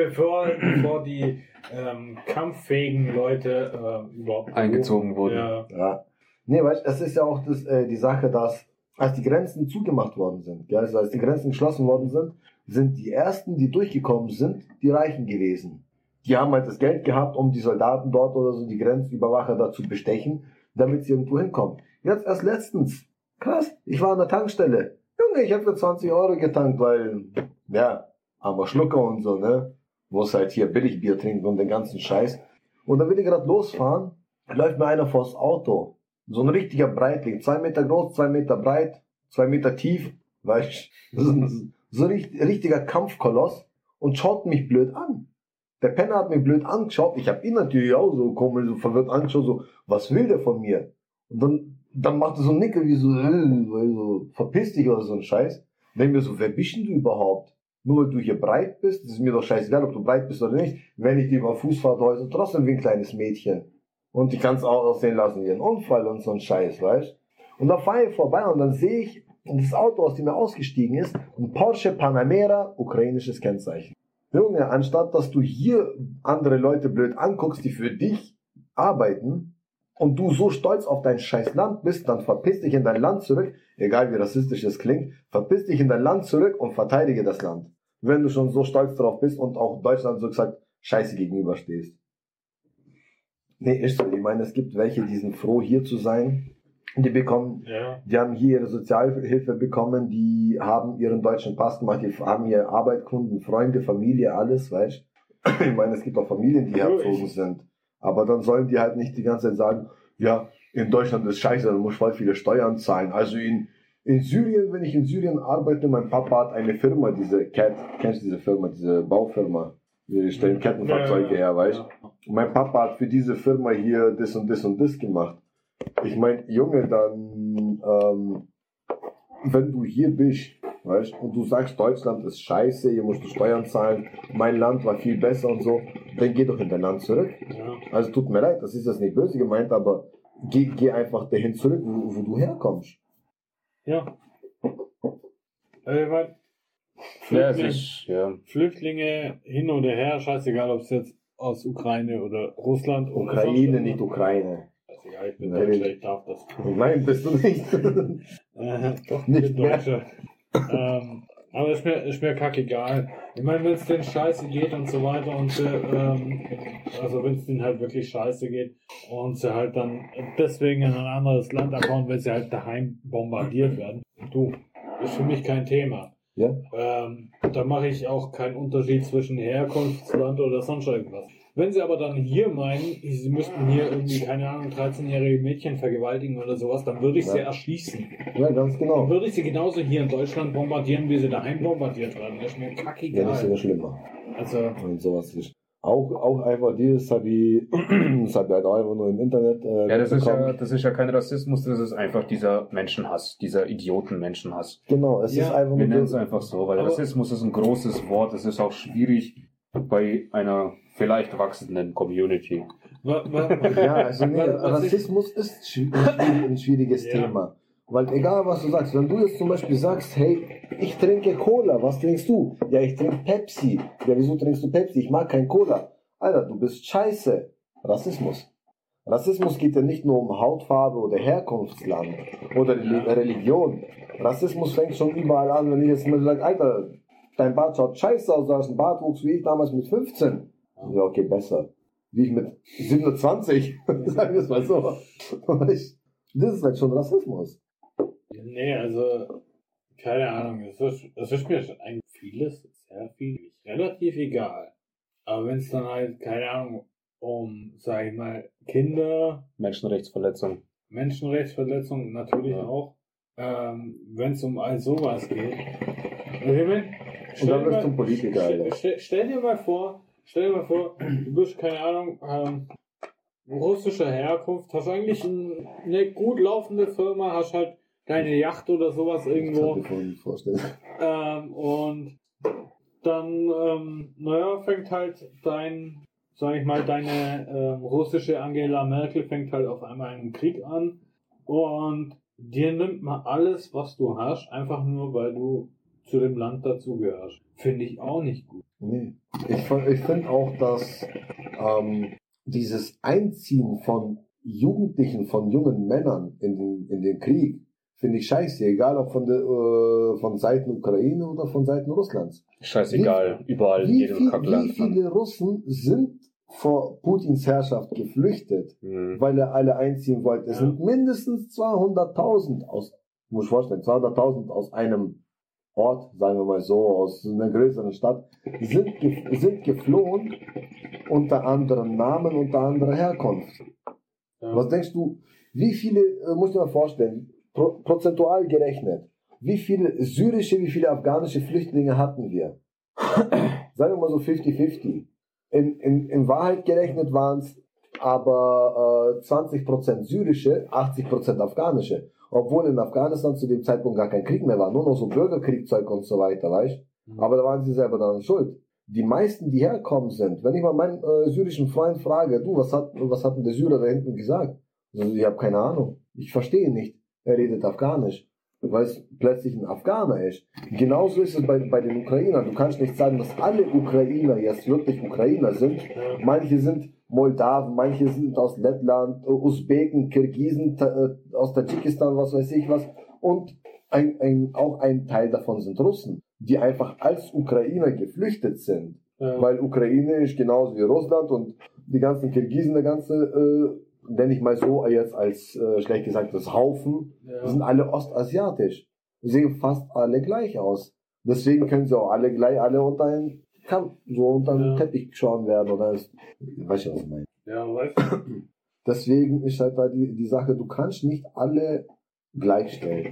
Bevor die kampffähigen Leute überhaupt Eingezogen wurden. Ja. Nee, weißt du, es ist ja auch die Sache, dass als die Grenzen zugemacht worden sind, ja, also als die Grenzen geschlossen worden sind die ersten, die durchgekommen sind, die Reichen gewesen. Die haben halt das Geld gehabt, um die Soldaten dort oder so, die Grenzüberwacher da zu bestechen, damit sie irgendwo hinkommen. Jetzt erst letztens, krass, ich war an der Tankstelle. Junge, ich habe für 20 Euro getankt, weil, ja, armer Schlucker und so, ne, wo es halt hier Billigbier trinkt und den ganzen Scheiß. Und dann will ich gerade losfahren, läuft mir einer vors Auto. So ein richtiger Breitling, 2 Meter groß, 2 Meter breit, 2 Meter tief, weißt du, so ein richtiger Kampfkoloss und schaut mich blöd an. Der Penner hat mich blöd angeschaut, ich habe ihn natürlich auch so komisch, so verwirrt angeschaut, so, was will der von mir? Und dann macht er so einen Nickel wie so, verpiss dich oder so ein Scheiß. Wenn mir so, wer bist denn du überhaupt? Nur weil du hier breit bist, das ist mir doch scheißegal, ob du breit bist oder nicht. Wenn ich dir über Fuß fahre, heute trotzdem wie ein kleines Mädchen. Und ich kann es auch aussehen lassen wie ein Unfall und so ein Scheiß, weißt? Und da fahre ich vorbei und dann sehe ich das Auto, aus dem er ausgestiegen ist, ein Porsche Panamera, ukrainisches Kennzeichen. Junge, anstatt dass du hier andere Leute blöd anguckst, die für dich arbeiten und du so stolz auf dein scheiß Land bist, dann verpiss dich in dein Land zurück, egal wie rassistisch es klingt, verpiss dich in dein Land zurück und verteidige das Land. Wenn du schon so stolz drauf bist und auch Deutschland so gesagt scheiße gegenüberstehst. Nee, ist so. Ich meine, es gibt welche, die sind froh, hier zu sein. Die die haben hier ihre Sozialhilfe bekommen, die haben ihren deutschen Pass gemacht, die haben hier Arbeit, Kunden, Freunde, Familie, alles, weißt du? Ich meine, es gibt auch Familien, die herzogen sind. Aber dann sollen die halt nicht die ganze Zeit sagen, ja, in Deutschland ist scheiße, dann muss ich voll viele Steuern zahlen. Also in Syrien, wenn ich in Syrien arbeite, mein Papa hat eine Firma, kennst du diese Firma, diese Baufirma? Die stellen Kettenfahrzeuge her, weißt du? Und mein Papa hat für diese Firma hier das und das und das gemacht. Ich meine, Junge, dann, wenn du hier bist, weißt, und du sagst, Deutschland ist scheiße, hier musst du Steuern zahlen, mein Land war viel besser und so, dann geh doch in dein Land zurück. Ja. Also tut mir leid, das ist jetzt nicht böse gemeint, aber geh einfach dahin zurück, wo du herkommst. Ja. Flüchtlinge hin oder her, scheißegal, ob es jetzt aus Ukraine oder Russland oder Ukraine, nicht Ukraine. Ja, ich bin Deutscher, ich darf das. Nein, bist du nicht. Doch, nicht ich bin Deutscher. Aber ist mir kackegal. Ich meine, wenn es denen scheiße geht und so weiter und also wenn es denen halt wirklich scheiße geht und sie halt dann deswegen in ein anderes Land abhauen, weil sie halt daheim bombardiert werden. Du, ist für mich kein Thema. Ja. Da mache ich auch keinen Unterschied zwischen Herkunftsland oder sonst irgendwas. Wenn sie aber dann hier meinen, sie müssten hier irgendwie, keine Ahnung, 13-jährige Mädchen vergewaltigen oder sowas, dann würde ich sie erschießen. Ja, ganz genau. Dann würde ich sie genauso hier in Deutschland bombardieren, wie sie daheim bombardiert werden. Das ist mir kackegal. Ja, das ist sogar schlimmer. Also. Und sowas ist. Auch einfach das habe ich halt auch einfach nur im Internet. Ja, das ist ja kein Rassismus, das ist einfach dieser Menschenhass, dieser Idioten-Menschenhass. Genau, es ist einfach wir nennen es einfach so, weil Rassismus ist ein großes Wort, es ist auch schwierig bei einer vielleicht wachsenden Community. Ja, also Rassismus ist ein schwieriges Thema. Weil egal was du sagst, wenn du jetzt zum Beispiel sagst, hey, ich trinke Cola, was trinkst du? Ja, ich trinke Pepsi. Ja, wieso trinkst du Pepsi? Ich mag kein Cola. Alter, du bist scheiße. Rassismus. Rassismus geht ja nicht nur um Hautfarbe oder Herkunftsland oder Religion. Rassismus fängt schon überall an, wenn ich jetzt mal sage, Alter, dein Bart schaut scheiße aus, du hast einen Bartwuchs wie ich damals mit 15. Ja, okay, besser. Wie ich mit 27. Sagen wir es mal so. Das ist halt schon Rassismus. Nee, also, keine Ahnung, es ist mir eigentlich vieles relativ egal. Aber wenn es dann halt, keine Ahnung, um, sag ich mal, Kinder, Menschenrechtsverletzung natürlich auch, wenn es um all sowas geht. Und dann wirst du ein Politiker, Alter. Stell dir mal vor, du bist, keine Ahnung, russischer Herkunft, hast eigentlich eine gut laufende Firma, hast halt deine Yacht oder sowas irgendwo. Das kann ich mir vorstellen. Und dann, fängt halt deine russische Angela Merkel fängt halt auf einmal einen Krieg an und dir nimmt man alles, was du hast, einfach nur, weil du zu dem Land dazugehörst. Finde ich auch nicht gut. Nee. Ich finde auch, dass dieses Einziehen von Jugendlichen, von jungen Männern in den Krieg, finde ich scheiße, egal ob von Seiten Ukraine oder von Seiten Russlands. Scheißegal, überall in jedem Kackland. Wie viele Russen sind vor Putins Herrschaft geflüchtet, weil er alle einziehen wollte? Es sind mindestens 200.000 muss ich vorstellen, 200.000 aus einem Ort, sagen wir mal so, aus einer größeren Stadt, sind geflohen unter anderem Namen, unter anderer Herkunft. Ja. Was denkst du, wie viele, musst du dir mal vorstellen, prozentual gerechnet, wie viele syrische, wie viele afghanische Flüchtlinge hatten wir? Sagen wir mal so 50-50. In Wahrheit gerechnet waren es aber 20% syrische, 80% afghanische. Obwohl in Afghanistan zu dem Zeitpunkt gar kein Krieg mehr war, nur noch so Bürgerkriegzeug und so weiter, weißt du? Aber da waren sie selber daran schuld. Die meisten, die herkommen sind, wenn ich mal meinen syrischen Freund frage, du, was hat denn der Syrer da hinten gesagt? Also, ich habe keine Ahnung. Ich verstehe nicht. Er redet Afghanisch, weil es plötzlich ein Afghaner ist. Genauso ist es bei den Ukrainern. Du kannst nicht sagen, dass alle Ukrainer jetzt wirklich Ukrainer sind. Manche sind Moldawen, manche sind aus Lettland, Usbeken, Kirgisen, aus Tadschikistan, was weiß ich was. Und auch ein Teil davon sind Russen, die einfach als Ukrainer geflüchtet sind. Ja. Weil Ukraine ist genauso wie Russland und die ganzen Kirgisen, der ganze, nenne ich mal so jetzt als schlecht gesagt das Haufen, sind alle ostasiatisch. Sehen fast alle gleich aus. Deswegen können sie auch alle unter einen unter den Teppich geschoren werden oder weißt du, was ich meine? Ja, weißt du. Deswegen ist halt da die Sache, du kannst nicht alle gleichstellen.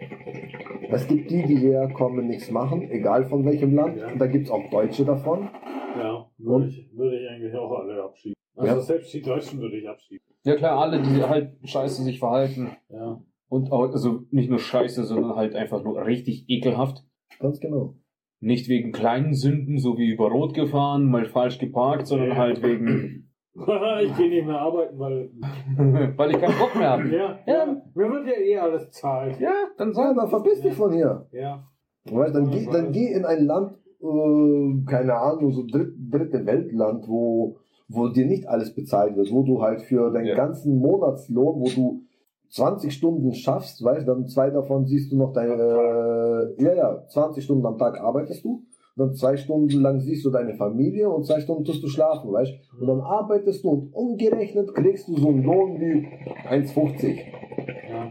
Es gibt die hierher kommen, nichts machen, egal von welchem Land. Ja. Da gibt es auch Deutsche davon. Ja, würde ich eigentlich auch alle abschieben. Also selbst die Deutschen würde ich abschieben. Ja klar, alle, die halt scheiße sich verhalten. Ja. Und auch, also nicht nur scheiße, sondern halt einfach nur richtig ekelhaft. Ganz genau. Nicht wegen kleinen Sünden, so wie über Rot gefahren, mal falsch geparkt, sondern halt wegen... Ich gehe nicht mehr arbeiten, weil ich keinen Bock mehr habe. Ja. Mir wird ja alles bezahlt. Ja, dann verpiss dich von hier. Ja. Weißt, dann geh in ein Land, keine Ahnung, so dritte Weltland, wo dir nicht alles bezahlt wird, wo du halt für deinen ganzen Monatslohn, wo du 20 Stunden schaffst, weißt, dann 2 davon siehst du noch deine, 20 Stunden am Tag arbeitest du, dann 2 Stunden lang siehst du deine Familie und 2 Stunden tust du schlafen, weißt, und dann arbeitest du und umgerechnet kriegst du so einen Lohn wie 1,50. Ja.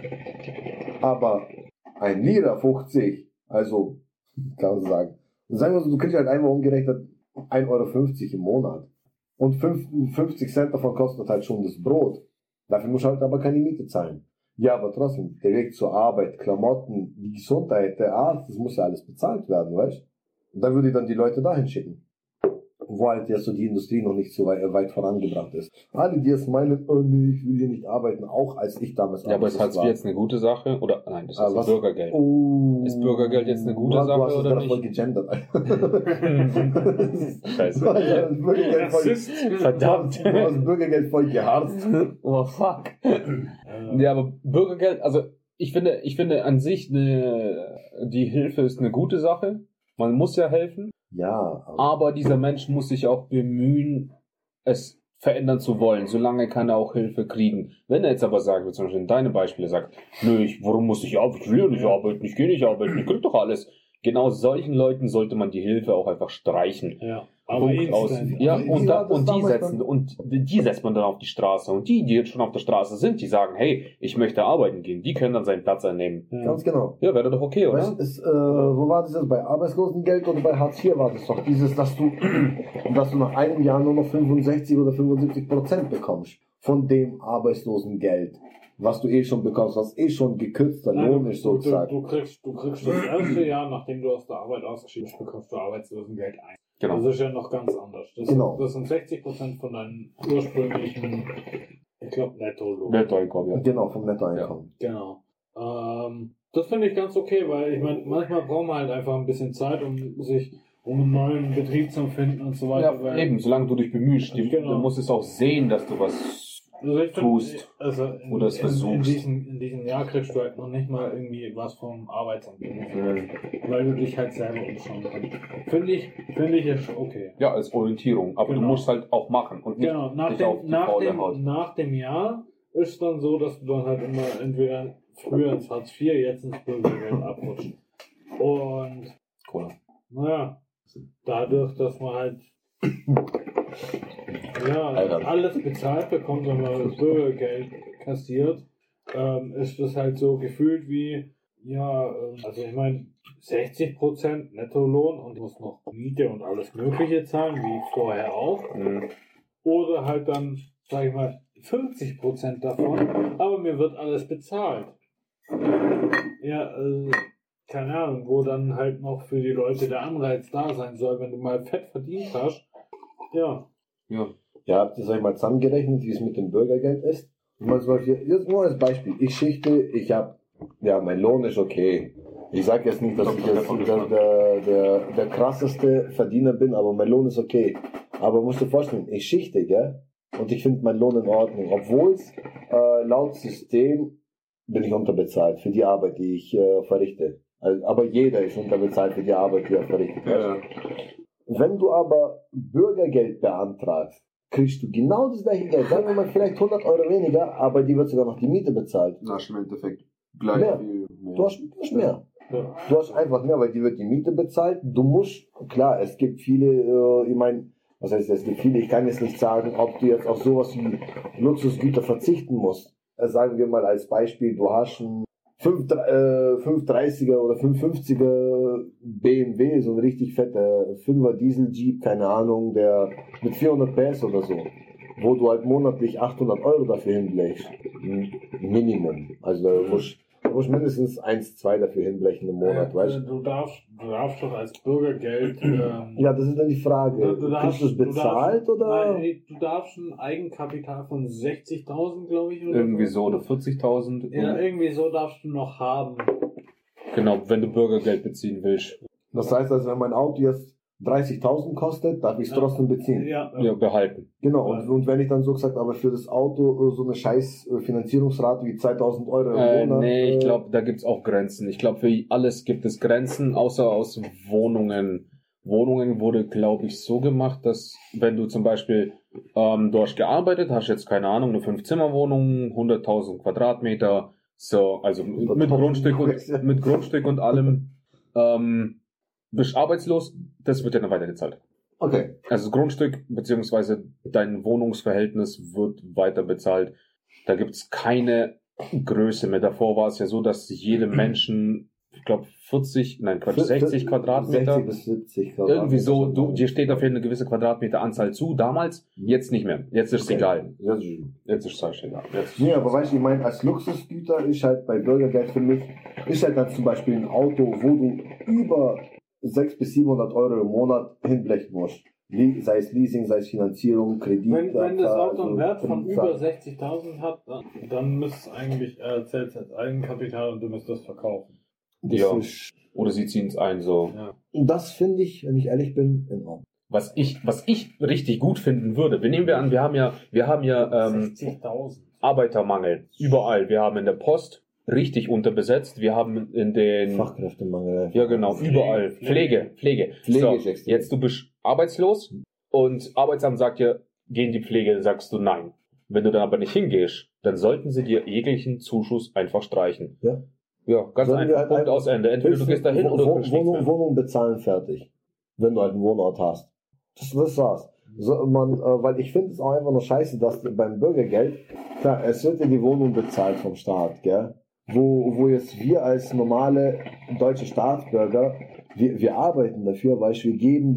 Aber ein Lira 50, also, kann man sagen, sagen wir so, du kriegst halt einmal umgerechnet 1,50 € im Monat. Und 50 Cent davon kostet halt schon das Brot. Dafür musst du halt aber keine Miete zahlen. Ja, aber trotzdem, der Weg zur Arbeit, Klamotten, die Gesundheit, der Arzt, das muss ja alles bezahlt werden, weißt? Und dann würde ich dann die Leute dahin schicken. Wo halt ja so die Industrie noch nicht so weit vorangebracht ist. Alle, die jetzt meinen, oh nee, ich will hier nicht arbeiten, auch als ich damals aber ist Hartz IV jetzt eine gute Sache? Oder, nein, das ist Bürgergeld. Oh, ist Bürgergeld jetzt eine gute Sache hast oder nicht? Voll gegendert. Scheiße. Verdammt. Du hast Bürgergeld voll geharzt. Oh, fuck. Ja, aber Bürgergeld, also, ich finde an sich, die Hilfe ist eine gute Sache. Man muss ja helfen. Ja. Aber dieser Mensch muss sich auch bemühen, es verändern zu wollen. Solange kann er auch Hilfe kriegen. Wenn er jetzt aber sagt, wie zum Beispiel in deinem Beispiel, sagt, nö, warum muss ich arbeiten? Ich will ja nicht arbeiten, ich gehe nicht arbeiten, ich krieg doch alles. Genau solchen Leuten sollte man die Hilfe auch einfach streichen. Ja. Aber Punkt aus. instant. Ja, Wie und war das damals die setzt man dann auf die Straße. Und die jetzt schon auf der Straße sind, die sagen, hey, ich möchte arbeiten gehen, die können dann seinen Platz einnehmen. Ganz genau. Ja, wäre doch okay, oder? Weißt, wo war das jetzt? Bei Arbeitslosengeld oder bei Hartz IV war das doch dieses, dass du nach einem Jahr nur noch 65 oder 75% bekommst von dem Arbeitslosengeld, was du eh schon bekommst, was eh schon gekürzter Lohn ist sozusagen. Du kriegst das erste Jahr, nachdem du aus der Arbeit ausgeschieden bist, bekommst du Arbeitslosengeld ein. Genau. Das ist ja noch ganz anders. Das sind 60% von deinem ursprünglichen, ich glaube, Nettolohn. Nettoeinkommen, ja. Genau, vom Nettoeinkommen. Genau. Das finde ich ganz okay, weil ich meine, manchmal braucht man halt einfach ein bisschen Zeit, um einen neuen Betrieb zu finden und so weiter. Ja, eben, solange du dich bemühst, Genau. du musst es auch sehen, dass du was tust. Oder es versuchst. In diesem Jahr kriegst du halt noch nicht mal irgendwie was vom Arbeitsamt, weil du dich halt selber umschauen kannst. Finde ich jetzt okay. Ja, als Orientierung. Aber du Genau. musst halt auch machen und nicht Genau, dich auf die faule Haut. nach dem Jahr ist dann so, dass du dann halt immer entweder früher ins Hartz IV, jetzt ins Bürgergeld abrutscht. Und Cool. naja, dadurch, dass man halt Alter. alles bezahlt bekommt, wenn man das Bürgergeld kassiert, ist das halt so gefühlt wie, also ich meine, 60% Nettolohn und du musst noch Miete und alles Mögliche zahlen, wie vorher auch. Oder halt dann, sag ich mal, 50% davon, aber mir wird alles bezahlt. Ja, keine Ahnung, wo dann halt noch für die Leute der Anreiz da sein soll, wenn du mal fett verdient hast. Ja. Ja. Ja, habt ihr euch mal zusammengerechnet, wie es mit dem Bürgergeld ist? Mal zum Beispiel, jetzt nur als Beispiel, ich schichte, mein Lohn ist okay. Ich sage jetzt nicht, dass ich jetzt der krasseste Verdiener bin, aber mein Lohn ist okay. Aber musst dir vorstellen, ich schichte, gell? Und ich finde meinen Lohn in Ordnung. Obwohl es laut System bin ich unterbezahlt für die Arbeit, die ich verrichte. Also, aber jeder ist unterbezahlt für die Arbeit, die er verrichtet. Ja. Wenn du aber Bürgergeld beantragst, kriegst du genau das gleiche Geld. Sagen wir mal vielleicht 100 Euro weniger, aber die wird sogar noch die Miete bezahlt. Na, im Endeffekt gleich Mehr. viel mehr. Du hast mehr. Ja. Du hast einfach mehr, weil die wird die Miete bezahlt. Du musst, klar, es gibt viele, ich meine, was heißt es gibt viele, ich kann jetzt nicht sagen, ob du jetzt auf sowas wie Luxusgüter verzichten musst. Sagen wir mal als Beispiel, du hast einen 530er oder 550er BMW, so ein richtig fetter 5er Diesel Jeep, keine Ahnung, der mit 400 PS oder so, wo du halt monatlich 800 Euro dafür hinbleichst. Minimum. Also du musst mindestens 1-2 dafür hinblechen im Monat, weißt du? Du darfst doch als Bürgergeld. Ja, das ist dann die Frage. Kriegst du es bezahlt oder? Nein, du darfst ein Eigenkapital von 60.000, glaube ich. Oder Irgendwie so, oder 40.000. Ja, irgendwie so darfst du noch haben. Genau, wenn du Bürgergeld beziehen willst. Das heißt also, wenn mein Auto jetzt 30.000 kostet, darf ich es trotzdem beziehen. Ja, Ja, behalten. Genau, und wenn ich dann so gesagt, aber für das Auto so eine scheiß Finanzierungsrate wie 2.000 Euro im Monat. Nee, ich glaube, da gibt's auch Grenzen. Ich glaube, für alles gibt es Grenzen, außer aus Wohnungen. Wohnungen wurde, glaube ich, so gemacht, dass wenn du zum Beispiel, du hast gearbeitet, hast jetzt, keine Ahnung, eine 5-Zimmer-Wohnung, 100.000 Quadratmeter, so, also mit Grundstück und allem, bist arbeitslos, das wird ja dann weitergezahlt. Okay. Also das Grundstück beziehungsweise dein Wohnungsverhältnis wird weiter bezahlt. Da gibt's keine Größe mehr. Davor war es ja so, dass jedem Menschen, ich glaube 60 Quadratmeter, 60 bis 70 Quadratmeter. irgendwie so, dir steht dafür eine gewisse Quadratmeteranzahl zu. Damals, jetzt nicht mehr. Jetzt ist es egal. Jetzt ist es egal. Nee, aber weißt du, ich meine, als Luxusgüter ist halt bei Bürgergeld für mich, ist halt dann zum Beispiel ein Auto, wo du über 600 bis 700 Euro im Monat hinblechen musst. Sei es Leasing, sei es Finanzierung, Kredit. Wenn das Auto einen Wert von über 60.000 hat, dann müsste es eigentlich zählt als Eigenkapital und du müsstest das verkaufen. Ja. Oder sie ziehen es ein, so. Ja. Das finde ich, wenn ich ehrlich bin, in Ordnung. Was ich richtig gut finden würde, nehmen wir an, wir haben ja 60.000. Arbeitermangel. Überall. Wir haben in der Post richtig unterbesetzt. Wir haben in den Fachkräftemangel. Ja, genau, überall. Pflege. So, ist extrem. jetzt du bist arbeitslos und Arbeitsamt sagt dir, geh in die Pflege, sagst du nein. Wenn du dann aber nicht hingehst, dann sollten sie dir jeglichen Zuschuss einfach streichen. Ja. Ja, ganz Sollen wir einfach. halt Punkt aus Ende. Entweder du gehst dahin oder du kriegst nichts mehr. Wohnung bezahlen, fertig. Wenn du halt einen Wohnort hast. Das war's. So, weil ich finde es auch einfach nur scheiße, dass beim Bürgergeld, klar, es wird ja die Wohnung bezahlt vom Staat, gell? Wo jetzt wir als normale deutsche Staatsbürger, wir arbeiten dafür, weil wir geben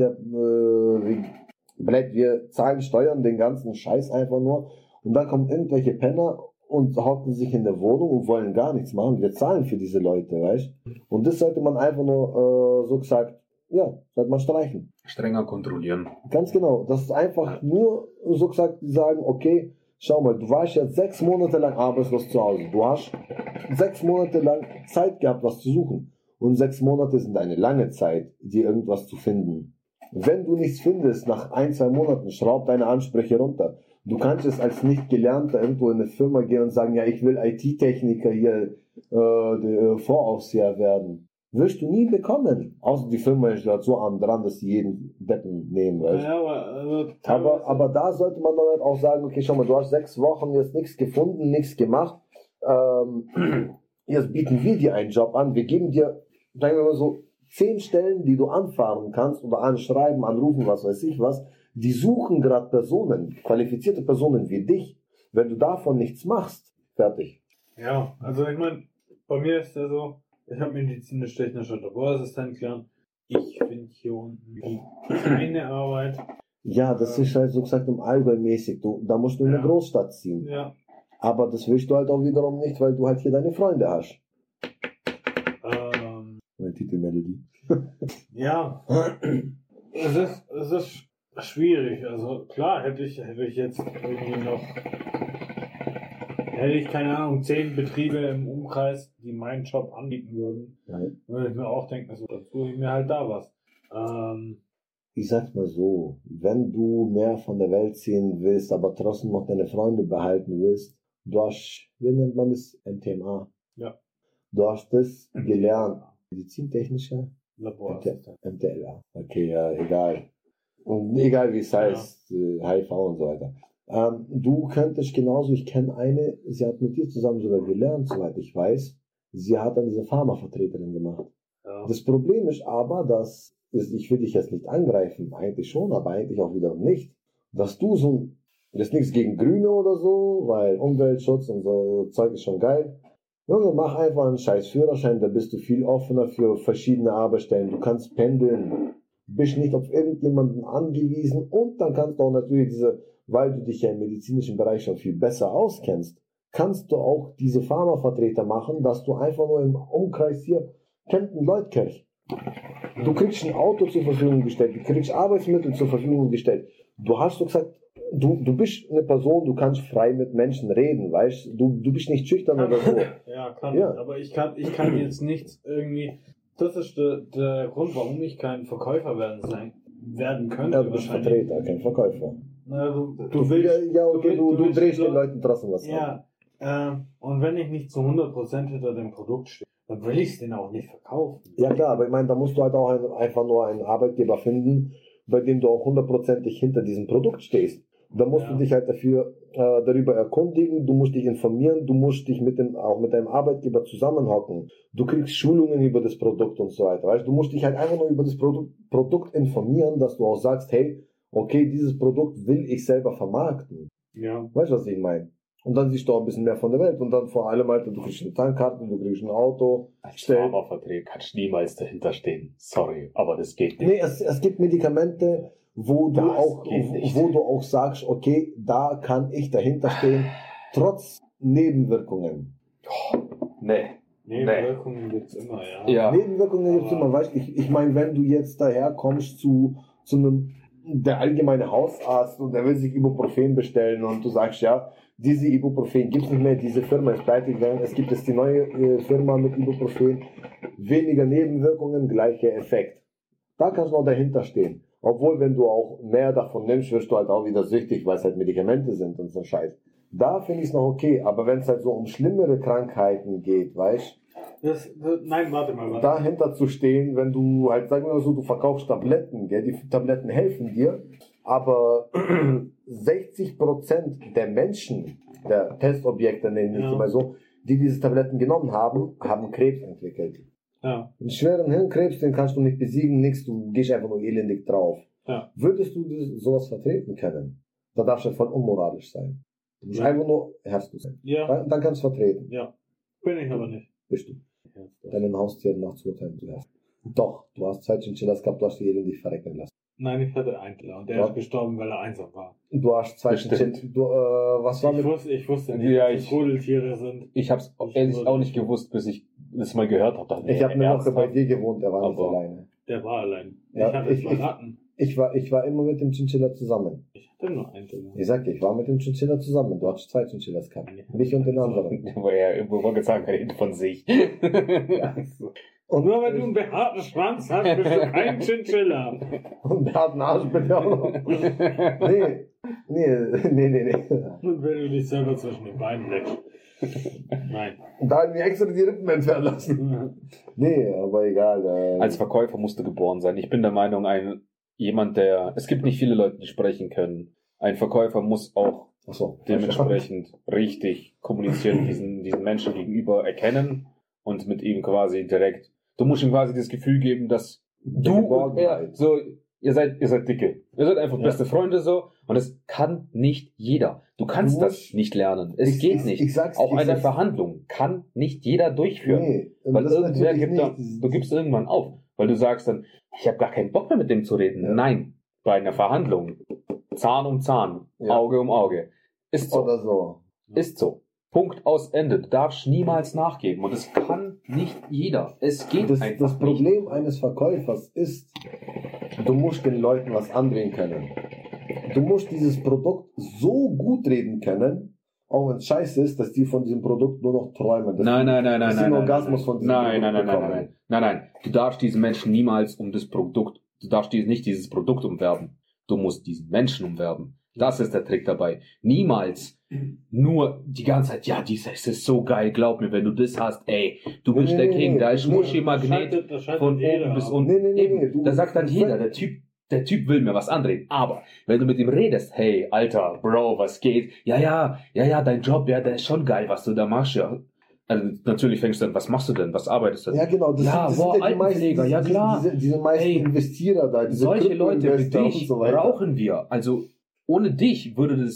wir zahlen Steuern, den ganzen Scheiß einfach nur, und dann kommen irgendwelche Penner und hocken sich in der Wohnung und wollen gar nichts machen. Wir zahlen für diese Leute, weißt? Und das sollte man einfach nur, so gesagt, ja, sollte man streichen. Strenger kontrollieren. Ganz genau. Das ist einfach nur, so gesagt, die sagen, okay, schau mal, du warst jetzt 6 Monate lang arbeitslos zu Hause. Du hast 6 Monate lang Zeit gehabt, was zu suchen. Und 6 Monate sind eine lange Zeit, dir irgendwas zu finden. Wenn du nichts findest, nach 1-2 Monaten, schraub deine Ansprüche runter. Du kannst es als nicht Gelernter irgendwo in eine Firma gehen und sagen, ja, ich will IT-Techniker hier, Voraufseher werden. Wirst du nie bekommen. Außer die Firma ist gerade so arm dran, dass sie jeden Deppen nehmen. Weißt? Ja, aber da sollte man dann halt auch sagen, okay, schau mal, du hast 6 Wochen jetzt nichts gefunden, nichts gemacht. Jetzt bieten wir dir einen Job an. Wir geben dir, sagen wir mal so, 10 Stellen, die du anfahren kannst oder anschreiben, anrufen, was weiß ich was. Die suchen gerade Personen, qualifizierte Personen wie dich. Wenn du davon nichts machst, fertig. Ja, also ich meine, bei mir ist ja so, ich habe medizinisch-technischer Laborassistent gelernt. Ich finde hier unten keine Arbeit. Ja, das ist halt so gesagt im Allgäu mäßig. Da musst du in eine Großstadt ziehen. Ja. Aber das willst du halt auch wiederum nicht, weil du halt hier deine Freunde hast. Meine Titelmelodie. Ja. Es ist schwierig. Also klar, hätte ich jetzt irgendwie noch, hätte ich, keine Ahnung, 10 Betriebe im Umkreis, die meinen Job anbieten würden, würde ich mir auch denken, also da tue ich mir halt da was. Ich sag's mal so, wenn du mehr von der Welt sehen willst, aber trotzdem noch deine Freunde behalten willst, du hast, wie nennt man das? MTMA. Ja. Du hast das gelernt. Medizintechnischer? Laborassistent. MTLA. Okay, ja, egal. Und egal wie es heißt, HIV und so weiter. Du könntest genauso, ich kenne eine, sie hat mit dir zusammen sogar gelernt, soweit ich weiß. Sie hat dann diese Pharmavertreterin gemacht. Ja. Das Problem ist aber, ich will dich jetzt nicht angreifen, eigentlich schon, aber eigentlich auch wiederum nicht, dass du das ist nichts gegen Grüne oder so, weil Umweltschutz und so Zeug ist schon geil. Junge, mach einfach einen scheiß Führerschein, da bist du viel offener für verschiedene Arbeitsstellen. Du kannst pendeln, bist nicht auf irgendjemanden angewiesen und dann kannst du auch natürlich weil du dich ja im medizinischen Bereich schon viel besser auskennst, kannst du auch diese Pharmavertreter machen, dass du einfach nur im Umkreis hier, Kempten-Leutkirch, du kriegst ein Auto zur Verfügung gestellt, du kriegst Arbeitsmittel zur Verfügung gestellt. Du hast so gesagt, du bist eine Person, du kannst frei mit Menschen reden, weißt du? Du bist nicht schüchtern oder so. Ja, kann ich. Aber ich kann jetzt nichts irgendwie. Das ist der Grund, warum ich kein Verkäufer werden könnte. Ja, du bist Vertreter, kein Verkäufer. Na, du willst. Ja, okay, du willst drehst den Leuten trotzdem was an. Ja, und wenn ich nicht zu 100% hinter dem Produkt stehe, dann will ich es denen auch nicht verkaufen. Ja klar, aber ich meine, da musst du halt auch einfach nur einen Arbeitgeber finden, bei dem du auch 100% hinter diesem Produkt stehst. Da musst du dich halt darüber erkundigen, du musst dich informieren, du musst dich auch mit deinem Arbeitgeber zusammenhocken. Du kriegst Schulungen über das Produkt und so weiter. Weißt? Du musst dich halt einfach nur über das Produkt informieren, dass du auch sagst, hey, okay, dieses Produkt will ich selber vermarkten. Ja. Weißt du, was ich meine? Und dann siehst du auch ein bisschen mehr von der Welt. Und dann vor allem, Alter, du kriegst eine Tankkarte, du kriegst ein Auto. Als Pharmavertreter kannst du niemals dahinter stehen. Sorry, aber das geht nicht. Nee, es gibt Medikamente, wo du auch sagst, okay, da kann ich dahinter stehen, trotz Nebenwirkungen. Nee. Nebenwirkungen gibt's immer, ja. Nebenwirkungen gibt's immer, weißt du, ich meine, wenn du jetzt daherkommst zu der allgemeine Hausarzt und der will sich Ibuprofen bestellen und du sagst, ja, diese Ibuprofen gibt's nicht mehr, diese Firma ist pleite gegangen, es gibt jetzt die neue Firma mit Ibuprofen, weniger Nebenwirkungen, gleicher Effekt. Da kannst du noch dahinter stehen. Obwohl, wenn du auch mehr davon nimmst, wirst du halt auch wieder süchtig, weil es halt Medikamente sind und so Scheiß. Da finde ich es noch okay, aber wenn es halt so um schlimmere Krankheiten geht, weißt du? Nein, warte mal. Dahinter zu stehen, wenn du halt, sagen wir mal so, du verkaufst Tabletten, gell? Die Tabletten helfen dir, aber 60% der Menschen, der Testobjekte, nenne ich mal so, die diese Tabletten genommen haben, haben Krebs entwickelt. Ja. Einen schweren Hirnkrebs, den kannst du nicht besiegen, nix, du gehst einfach nur elendig drauf. Ja. Würdest du sowas vertreten können, dann darfst du voll unmoralisch sein. Du musst einfach nur herzlos sein. Ja, Dann kannst du vertreten. ja. Bin ich aber nicht. Bist du. Deinen Haustieren nachzuurteilen zuerst. Doch, du hast 2 Chinchillas gehabt, du hast jeden dich verrecken lassen. Nein, ich hatte einen Killer und der Ja. ist gestorben, weil er einsam war. Du hast 2 Bestimmt. Chinchillas. Was war mit. Ich wusste nicht, Ja, dass es Rudeltiere sind. Ich hab's ehrlich auch nicht gewusst, bis ich das mal gehört habe. Ich habe eine Woche bei dir gewohnt, er war nicht Aber- alleine. Der war allein. Ja, ich hatte zwei Ratten. Ich war immer mit dem Chinchilla zusammen. Ich hatte nur einen Killer. Ich sag dir, ich war mit dem Chinchilla zusammen. Du hast 2 Chinchillas gehabt. Mich und den anderen. Weil er irgendwo gesagt hat, von sich. Und Nur weil du einen behaarten Schwanz hast, bist du kein Chinchilla. Und der hat einen Arsch bitte auch noch. Nee. Und wenn du dich selber zwischen den Beinen leckst. Nein. Und da haben wir extra die Rippen entfernen lassen. Nee, aber egal. Als Verkäufer musst du geboren sein. Ich bin der Meinung, es gibt nicht viele Leute, die sprechen können. Ein Verkäufer muss auch Achso. dementsprechend richtig kommunizieren, diesen Menschen gegenüber erkennen und mit ihm quasi direkt. Du musst ihm quasi das Gefühl geben, dass du und er so, ihr seid dicke. Ihr seid einfach Ja. beste Freunde so und das kann nicht jeder. Du kannst Du das musst- nicht lernen. Es geht nicht. Ich sag's, Auch ich eine sag's- Verhandlung kann nicht jeder durchführen. Nee, Weil das irgendwer natürlich gibt da, nicht. du gibst irgendwann auf. Weil du sagst dann, ich habe gar keinen Bock mehr mit dem zu reden. Ja. Nein, bei einer Verhandlung, Zahn um Zahn, Ja. Auge um Auge. Ist so. Oder so. Ist so. Punkt aus Ende. Du darfst niemals nachgeben. Und das kann nicht jeder. Es geht Das einfach Problem eines Verkäufers ist, du musst den Leuten was andrehen können. Du musst dieses Produkt so gut reden können, auch wenn es scheiße ist, dass die von diesem Produkt nur noch träumen. Dass Nein. dass sie einen Orgasmus von diesem Produkt bekommen. Nein. Du darfst diesen Menschen niemals du darfst nicht dieses Produkt umwerben. Du musst diesen Menschen umwerben. Das ist der Trick dabei. Niemals nur die ganze Zeit, ja, das ist so geil, glaub mir, wenn du das hast, ey, du bist der King, da ist Muschi-Magnet Das schaltet von jeder oben bis ab. unten. Nee, Eben, du- da sagt dann jeder, der Typ will mir was andrehen. Aber wenn du mit ihm redest, hey, Alter, Bro, was geht? Ja, dein Job, ja, der ist schon geil, was du da machst, ja. Also natürlich fängst du an, was machst du denn? Was arbeitest du denn? Ja, genau. Ja, boah, Altenpfleger, ja, klar. Diese meisten Ey, Investierer da, diese Solche Leute wie Kryptoinvestor dich und so weiter. brauchen wir. Also ohne dich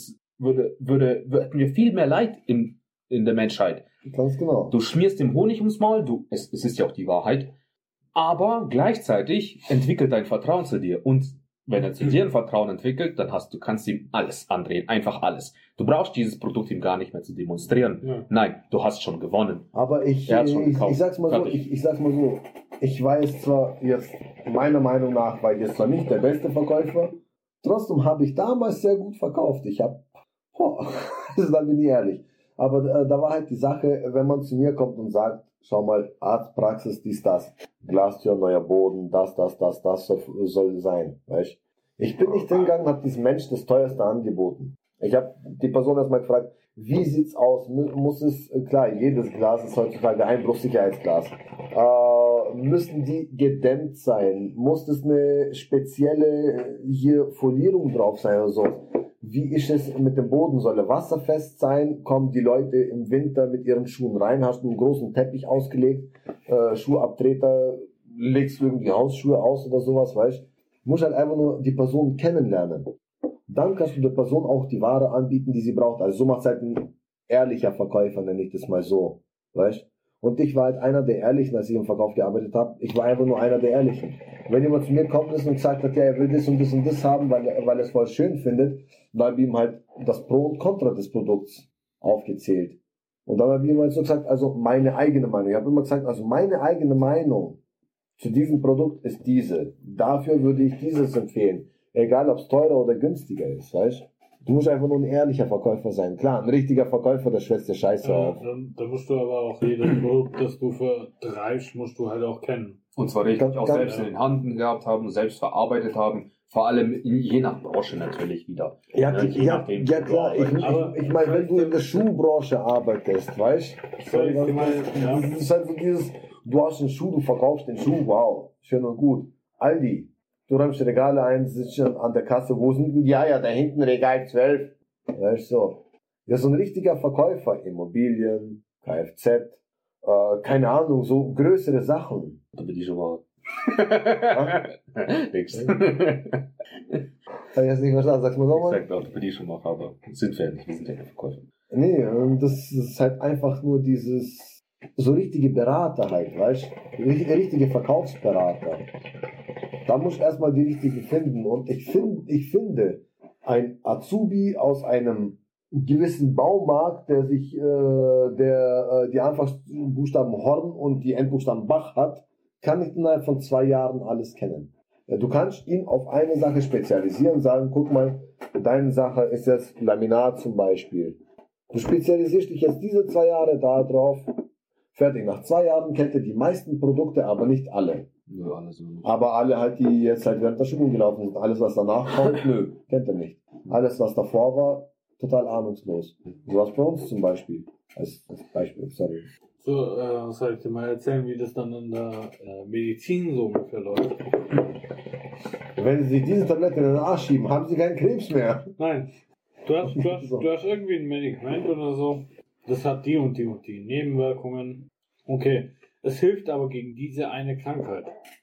hätten wir viel mehr Leid in der Menschheit. Ganz genau. Du schmierst dem Honig ums Maul, es ist ja auch die Wahrheit, aber gleichzeitig entwickelt dein Vertrauen zu dir. Und wenn er zu dir ein Vertrauen entwickelt, dann kannst du ihm alles andrehen, einfach alles. Du brauchst dieses Produkt ihm gar nicht mehr zu demonstrieren. Ja. Nein, du hast schon gewonnen. Aber ich Er hat's schon gekauft. sag's mal so, Fertig. ich sag's mal so, ich weiß zwar jetzt, meiner Meinung nach, war ich jetzt zwar nicht der beste Verkäufer, trotzdem habe ich damals sehr gut verkauft. Das bin ich ehrlich. Aber da war halt die Sache, wenn man zu mir kommt und sagt, schau mal, Arztpraxis, dies, das, Glastür, neuer Boden, das soll sein, weißt? Ich bin nicht hingegangen und habe diesem Mensch das teuerste angeboten. Ich habe die Person erstmal gefragt, wie sieht's aus? Muss es, klar, jedes Glas ist heutzutage ein Bruchsicherheitsglas. Müssen die gedämmt sein? Muss es eine spezielle hier Folierung drauf sein oder so? Wie ist es mit dem Boden? Soll er wasserfest sein? Kommen die Leute im Winter mit ihren Schuhen rein? Hast du einen großen Teppich ausgelegt? Schuhabtreter? Legst du irgendwie Hausschuhe aus oder sowas, weißt du? Du musst halt einfach nur die Person kennenlernen. Dann kannst du der Person auch die Ware anbieten, die sie braucht. Also so macht es halt ein ehrlicher Verkäufer, nenne ich das mal so. Weißt? Und ich war halt einer der Ehrlichen, als ich im Verkauf gearbeitet habe. Ich war einfach nur einer der Ehrlichen. Wenn jemand zu mir kommt ist und sagt hat, ja, er will das und das und das haben, weil er es voll schön findet, dann habe ich ihm halt das Pro und Contra des Produkts aufgezählt. Und dann habe ich ihm halt so gesagt, also meine eigene Meinung. Ich habe immer gesagt, also meine eigene Meinung zu diesem Produkt ist diese. Dafür würde ich dieses empfehlen. Egal, ob es teurer oder günstiger ist, weißt du? Du musst einfach nur ein ehrlicher Verkäufer sein. Klar, ein richtiger Verkäufer, der schwätzt dir Scheiße auf. Da musst du aber auch jedes Produkt, das du vertreibst, musst du halt auch kennen. Und zwar richtig Ganz- auch ganz- selbst in den Händen gehabt haben, selbst verarbeitet haben. Vor allem je nach Branche natürlich wieder. Ja, Ne, je ja, nachdem, ja wo du klar, arbeitest. ich meine, wenn du in der Schuhbranche arbeitest, weißt Soll ich dir mal, ja. das ist halt so dieses, du hast einen Schuh, du verkaufst den Schuh, wow, schön und gut. Aldi, du räumst die Regale ein, sitzt schon an der Kasse, wo sind die? Ja, da hinten Regal 12. Weißt du, so. Ja, so ein richtiger Verkäufer, Immobilien, Kfz, keine Ahnung, so größere Sachen. Da bin ich aber Nix. Hab ich jetzt nicht verstanden, sag's mal Ich nochmal. sag Orthopädie schon noch, aber sind wir nicht, wir sind ja keine Verkäufer. Nee, das ist halt einfach nur dieses, so richtige Berater halt, weißt du? Richtige Verkaufsberater. Da muss ich erstmal die richtigen finden. Und ich finde, ein Azubi aus einem gewissen Baumarkt, der sich, die Anfangsbuchstaben Horn und die Endbuchstaben Bach hat, kann nicht innerhalb von 2 Jahren alles kennen. Ja, du kannst ihn auf eine Sache spezialisieren, sagen, guck mal, deine Sache ist jetzt Laminat zum Beispiel. Du spezialisierst dich jetzt diese 2 Jahre da drauf, fertig. Nach 2 Jahren kennt er die meisten Produkte, aber nicht alle. Nö, alles so. Aber alle halt, die jetzt halt während der Schulung gelaufen sind, alles was danach kommt, nö, kennt er nicht. Alles was davor war, total ahnungslos. Sowas bei uns zum Beispiel. Als Beispiel, sorry. So, soll ich dir mal erzählen, wie das dann in der Medizin so ungefähr läuft? Wenn Sie sich diese Tablette in den Arsch schieben, haben Sie keinen Krebs mehr. Nein. Du hast irgendwie ein Medikament oder so, das hat die und die und die Nebenwirkungen. Okay. Es hilft aber gegen diese eine Krankheit.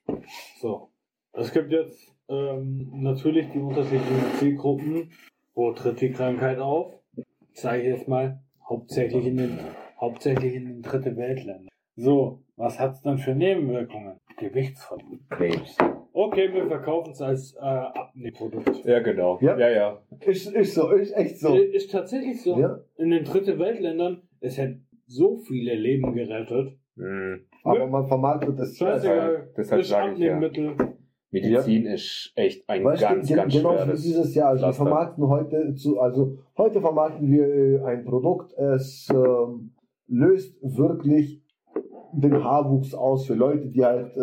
So. Es gibt jetzt natürlich die unterschiedlichen Zielgruppen. Wo tritt die Krankheit auf? Sage ich jetzt mal, hauptsächlich in den dritte Weltländern. So, was hat's dann für Nebenwirkungen? Gewichtsverlust. Krebs. Okay, wir verkaufen es als Abnehmprodukt. Ja, genau. Ja. Ja. Ist echt so. Ist tatsächlich so. Ja. In den dritte Weltländern, es hat so viele Leben gerettet. Aber man vermarktet es. Scheißegal, deshalb ist sage ich ja. Abnehmmittel. Medizin ist echt ein Weißt ganz du, genau wie schweres dieses Jahr. Also wir Pflaster. vermarkten heute vermarkten wir ein Produkt. Es löst wirklich den Haarwuchs aus für Leute, die halt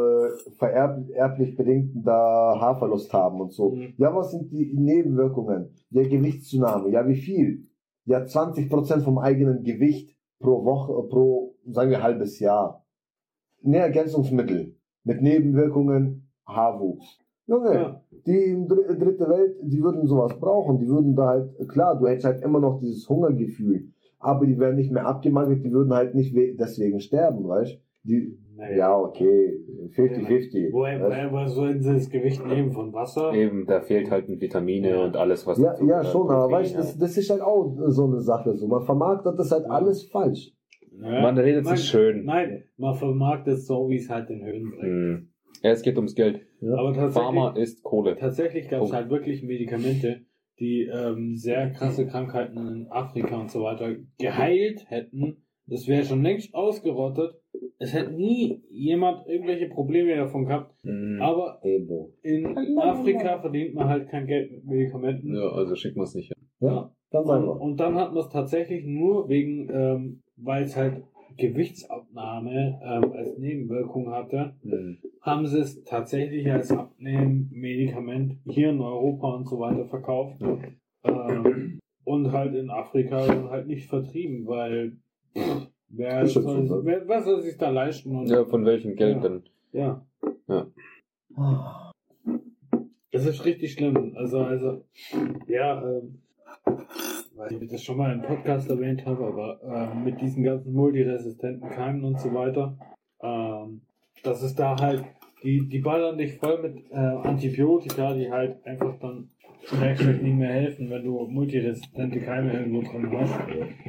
vererblich bedingten da Haarverlust haben und so. Mhm. Ja, was sind die Nebenwirkungen? Ja, Gewichtszunahme. Ja, wie viel? Ja, 20% vom eigenen Gewicht pro Woche, sagen wir, halbes Jahr. Ergänzungsmittel mit Nebenwirkungen, Haarwuchs. Junge, Ja. die dritte Welt, die würden sowas brauchen. Die würden da halt, klar, du hättest halt immer noch dieses Hungergefühl, aber die werden nicht mehr abgemagert, die würden halt nicht deswegen sterben, weißt du? Naja. Ja, okay, 50-50. Woher sollen sie das Gewicht nehmen? Von Wasser? Eben, da fehlt halt Vitamine und alles, was Ja, dazu ja, gehört, schon, aber Proteine. weißt du, das ist halt auch so eine Sache. So. Man vermarktet das halt alles falsch. Ja. Man redet sich schön. Nein, man vermarktet es so, wie es halt den Höhen bringt. Ja, es geht ums Geld. Ja. Aber Pharma ist Kohle. tatsächlich gab es Punkt. halt wirklich Medikamente, die sehr krasse Krankheiten in Afrika und so weiter geheilt hätten. Das wäre schon längst ausgerottet. Es hätte nie jemand irgendwelche Probleme davon gehabt. Aber Ebo. in Afrika verdient man halt kein Geld mit Medikamenten. Ja, also schickt man es nicht hin. Ja, ganz einfach. Und dann hat man es tatsächlich nur wegen, weil es halt Gewichtsabnahme als Nebenwirkung hatte, haben sie es tatsächlich als Abnehmmedikament hier in Europa und so weiter verkauft. Und halt in Afrika halt nicht vertrieben, weil Das stimmt schon, ne? wer soll sich da leisten? Und, Ja, von welchem Geld Ja. denn? ja. Ah. Das ist richtig schlimm. Also, ja, weiß nicht, ob ich das schon mal im Podcast erwähnt habe, aber mit diesen ganzen multiresistenten Keimen und so weiter, das ist da halt, die ballern dich voll mit Antibiotika, die halt einfach dann zunächst nicht mehr helfen, wenn du multiresistente Keime irgendwo drin hast.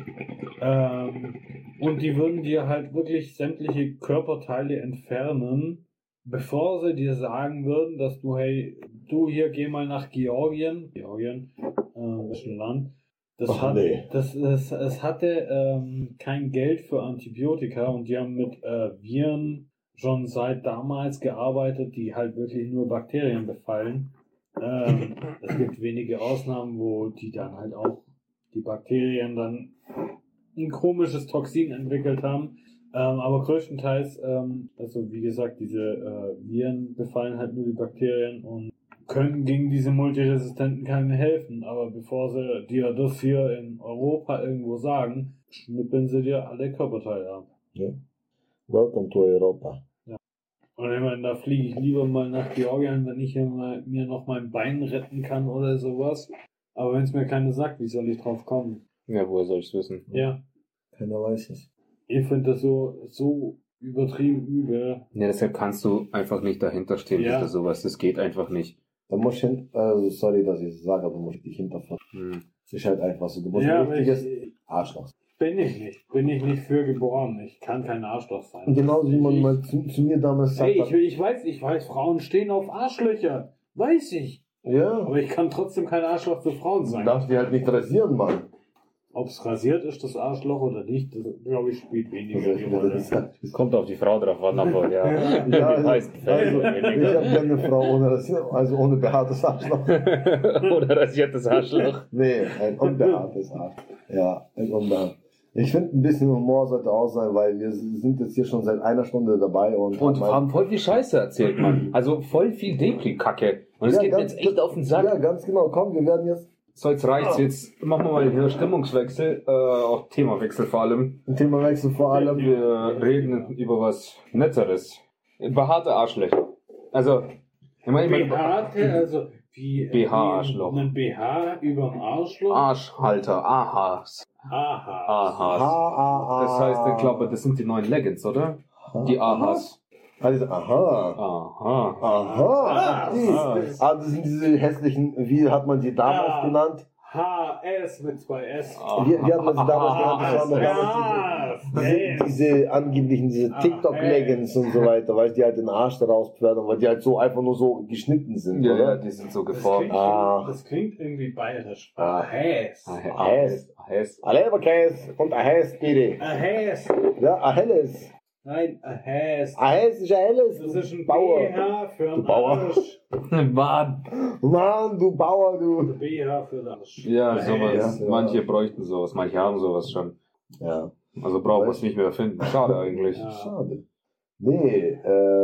Und die würden dir halt wirklich sämtliche Körperteile entfernen, bevor sie dir sagen würden, dass du, hey, du hier geh mal nach Georgien, ist ein Land, es hatte kein Geld für Antibiotika und die haben mit Viren schon seit damals gearbeitet, die halt wirklich nur Bakterien befallen. Es gibt wenige Ausnahmen, wo die dann halt auch die Bakterien dann ein komisches Toxin entwickelt haben. Aber größtenteils, also wie gesagt, diese Viren befallen halt nur die Bakterien und können gegen diese multiresistenten Keime helfen. Aber bevor sie dir das hier in Europa irgendwo sagen, schnippeln sie dir alle Körperteile ab. Ja. Welcome to Europa. Und ich meine, da fliege ich lieber mal nach Georgien, wenn ich hier mal, mir noch mein Bein retten kann oder sowas. Aber wenn es mir keiner sagt, wie soll ich drauf kommen? Ja, woher soll ich es wissen? Ja. Keiner weiß es. Ich finde das so übertrieben übel. Ja, deshalb kannst du einfach nicht dahinter stehen Ja. hinter sowas. Das geht einfach nicht. Da musst du sorry, dass ich es sage, aber du musst dich hinterfahren. Hm. Das ist halt einfach so. Du musst Ja, ein aber richtiges ich Arschloch. bin ich nicht. Bin ich nicht für geboren. Ich kann kein Arschloch sein. Und genauso wie man Ich- mal zu mir damals gesagt Ey, hat. ich weiß, Frauen stehen auf Arschlöcher. Weiß ich. Ja, Aber ich kann trotzdem kein Arschloch für Frauen du sein. darfst die halt nicht rasieren, Mann. Ob es rasiert ist, das Arschloch oder nicht, das, glaube ich, spielt weniger die Rolle. Es kommt auf die Frau drauf an, aber ja. Ja, Die also, meisten Fälle ich habe gerne eine Frau ohne Rasieren, also ohne behaartes Arschloch. Oder rasiertes Arschloch. Nee, ein unbehaartes Arsch. Ja, ein unbehaartes. Ich finde, ein bisschen Humor sollte auch sein, weil wir sind jetzt hier schon seit einer Stunde dabei und haben voll viel Scheiße erzählt, Mann. Also voll viel Depri-Kacke. Und es Ja, geht mir ganz- jetzt echt auf den Sack. Ja, ganz genau. Komm, wir werden jetzt So, jetzt reicht's. Jetzt machen wir mal hier Stimmungswechsel, auch Themawechsel vor allem. ein Thema wechseln vor allem. Wir reden über was Netteres. Behaarte Arschlöcher. Also, ich meine, Behaarte, also wie BH-Arschloch. Ein BH überm Arschloch. Arschhalter, Ahas. Aha. Ahas. Das heißt, ich glaube, das sind die neuen Leggings, oder? Die Ahas. Also, aha. Aha. Aha. Das sind diese hässlichen, wie hat man die damals Ah. genannt? HS mit 2 S. Wie hat man sie damals genannt? Das waren damals diese angeblichen, diese TikTok-Leggings und so weiter, weil die halt den Arsch daraus fördern, weil die halt so einfach nur so geschnitten sind, Ja, ja, oder? die sind so Das geformt. das klingt irgendwie bayerisch. Ah. HS. Ahas. Ahas. Leberkäse und Ahas, bitte. HS. Ja, ein helles. Nein, HS. Ahas ist ein helles. Das ist ein Bauer. BH für Du den Bauer. Arsch. Mann. Mann, du Bauer, du. BH für den Arsch. Ja, sowas. Ja. Manche bräuchten sowas, manche haben sowas schon. Ja. Also brauchen wir es nicht mehr erfinden. Schade eigentlich. Ja. Schade. Nee,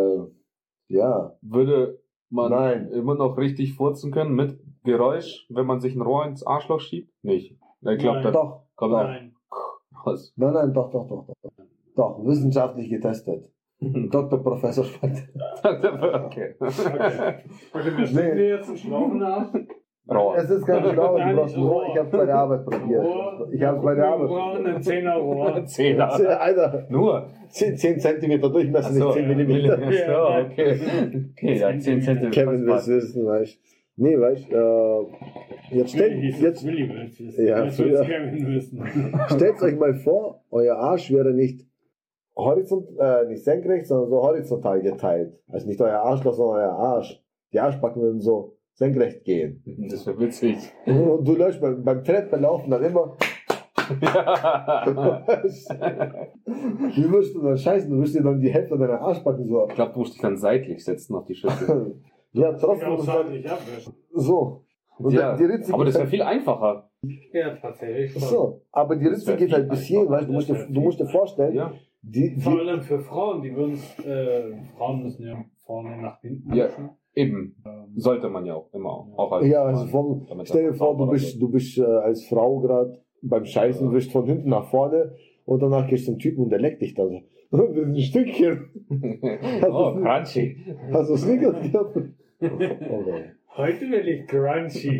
ja. Würde man Nein. immer noch richtig furzen können mit Geräusch, wenn man sich ein Rohr ins Arschloch schiebt? Nicht. Ich glaube, Nein. da Doch. kommt auch Nein. was. Nein, doch. Doch, wissenschaftlich getestet. Dr. Professor Spalt. Okay. Okay, wir stecken dir jetzt einen Schlauch nach. Rohr. Es ist ganz schlau, du Nein, brauchst ein Rohr. Ich habe es bei der Arbeit probiert. Ich habe es bei der Wir Arbeit brauchen einen 10er Rohr. Zehner. Alter, Nur. 10 Zentimeter Durchmesser, nicht 10 Millimeter. Ja, okay. Okay, ja, 10 Cent. Kevin will es wissen, weißt du. Nee, weißt du, jetzt Willi will's wissen. Ja, Jetzt will's früher. Kevin wissen. stellt euch mal vor, euer Arsch wäre nicht nicht senkrecht, sondern so horizontal geteilt. Also nicht euer Arschloch, sondern euer Arsch. Die Arschbacken würden so senkrecht gehen. Das wäre witzig. Und du läufst beim Treppelaufen dann immer. Wie wirst du dann scheißen? Du wirst dir dann die Hälfte deiner Arschbacken so. Ich glaube, du musst dich dann seitlich setzen auf die Schüssel. Ja, Ich trotzdem. auch Und sagen, dann, ich abwischen. so. Und Ja, die Ritze aber das geht wäre viel einfacher. Ja, tatsächlich schon. so. Aber die Das Ritze wär geht halt viel bis hierhin, weißt du? Du musst dir vorstellen, Ja. Vor allem für Frauen, die würden Frauen müssen ja vorne nach hinten Ja. wischen. Eben. Sollte man ja auch immer. Auch als ja, also Mann, vom, damit stell dir das vor, sauberer du bist als Frau gerade beim Scheißen, wischst von hinten nach vorne und danach gehst du zum Typen und der leckt dich dann. Das ist ein Stückchen. wird. Oh, crunchy. Hast du Snickers gehabt? Okay. Heute will ich crunchy.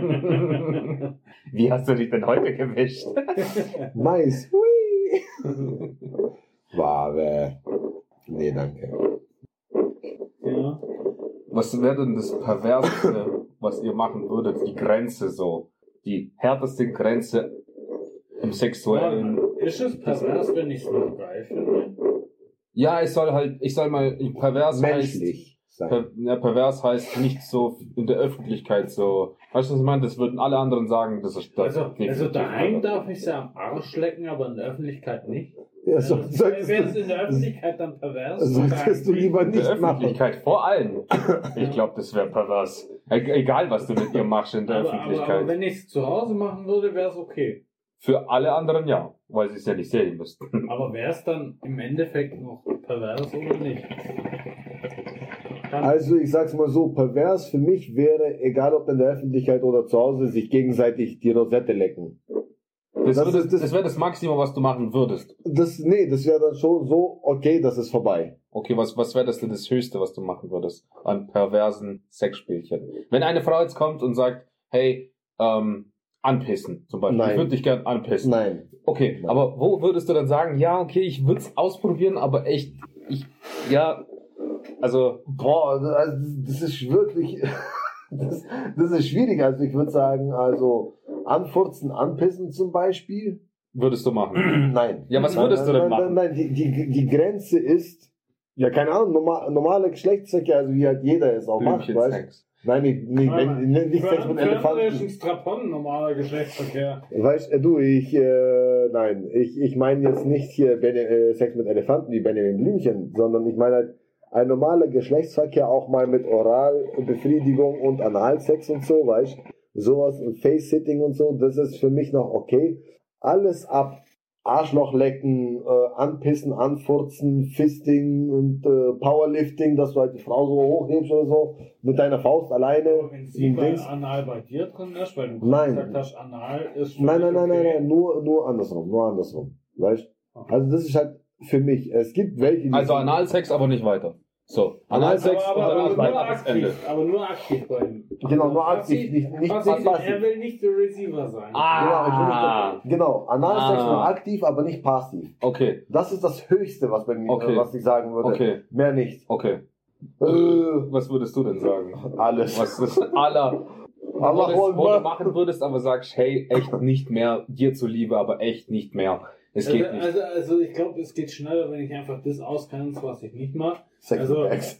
Wie hast du dich denn heute gewischt? Mais. Hui. Ware. Nee, danke. Ja. Was wäre denn das Perverseste, was ihr machen würdet? Die Grenze so. Die härteste Grenze im sexuellen. Ist es pervers, wenn ich es noch geil finde? Ja, ich soll mal, pervers Menschlich sein. pervers heißt nicht so in der Öffentlichkeit so. Weißt du, was ich meine? Das würden alle anderen sagen, das ist das. Also daheim darf ich sie am Arsch lecken, aber in der Öffentlichkeit nicht. Ja, Wäre es in der Öffentlichkeit dann pervers? solltest du lieber In der nicht machen. Öffentlichkeit, vor allem. Ich glaube, das wäre pervers. Egal, was du mit ihr machst in der aber Öffentlichkeit. wenn ich es zu Hause machen würde, wäre es okay. Für alle anderen ja, weil sie es ja nicht sehen müssten. Aber wäre es dann im Endeffekt noch pervers oder nicht? Also ich sag's mal so, pervers für mich wäre, egal ob in der Öffentlichkeit oder zu Hause, sich gegenseitig die Rosette lecken. Das Das wäre das Maximum, was du machen würdest. Das wäre dann schon so, okay, das ist vorbei. Okay, was wäre das denn das Höchste, was du machen würdest an perversen Sexspielchen? Wenn eine Frau jetzt kommt und sagt, hey, Anpissen, zum Beispiel. Nein. Ich würde dich gern anpissen. Nein. Okay, Nein. aber wo würdest du dann sagen, ja, okay, ich würde es ausprobieren, aber echt, also... Boah, also das ist wirklich, das ist schwierig. Also ich würde sagen, also anfurzen, anpissen zum Beispiel. Würdest du machen? Nein. Ja, was würdest du denn machen? Nein, die Grenze ist, ja keine Ahnung, normale Geschlechtsverkehr, also wie halt jeder es auch macht, weißt Blümchensex. Nein, nicht Sex mit Elefanten. Strapon, normaler Geschlechtsverkehr. Weißt du, ich meine jetzt nicht hier Sex mit Elefanten wie Benjamin Blümchen, sondern ich meine halt ein normaler Geschlechtsverkehr auch mal mit Oralbefriedigung und Analsex und so, weißt du, sowas und Face-Sitting und so, das ist für mich noch okay. Alles ab Arschloch lecken, anpissen, anfurzen, Fisting und Powerlifting, dass du halt die Frau so hochhebst oder so, mit deiner Faust alleine. Aber wenn sie bei Anal bei dir drin ist, weil du Nein. gesagt hast, Anal ist Nein, nur andersrum, weißt du? Also das ist halt für mich, es gibt welche, die... Also Analsex, aber nicht weiter. So, Analsex, aber nicht nur weiter, bis Ende. aktiv, aber nur aktiv bei ihm. Genau, nur aktiv, nicht passiv. Er will nicht der Receiver sein. Genau, Analsex nur aktiv, aber nicht passiv. Okay, Das ist das Höchste, was bei mir, Okay. was ich sagen würde. Okay. Mehr nicht. okay. Äh, Was würdest du denn sagen? alles. Was ist aller... Wo du machen würdest, aber sagst, hey, echt nicht mehr, dir zuliebe, aber echt nicht mehr. Es geht nicht. Also ich glaube, es geht schneller, wenn ich einfach das ausgrenze, was ich nicht mache. Sex Also mit Ex.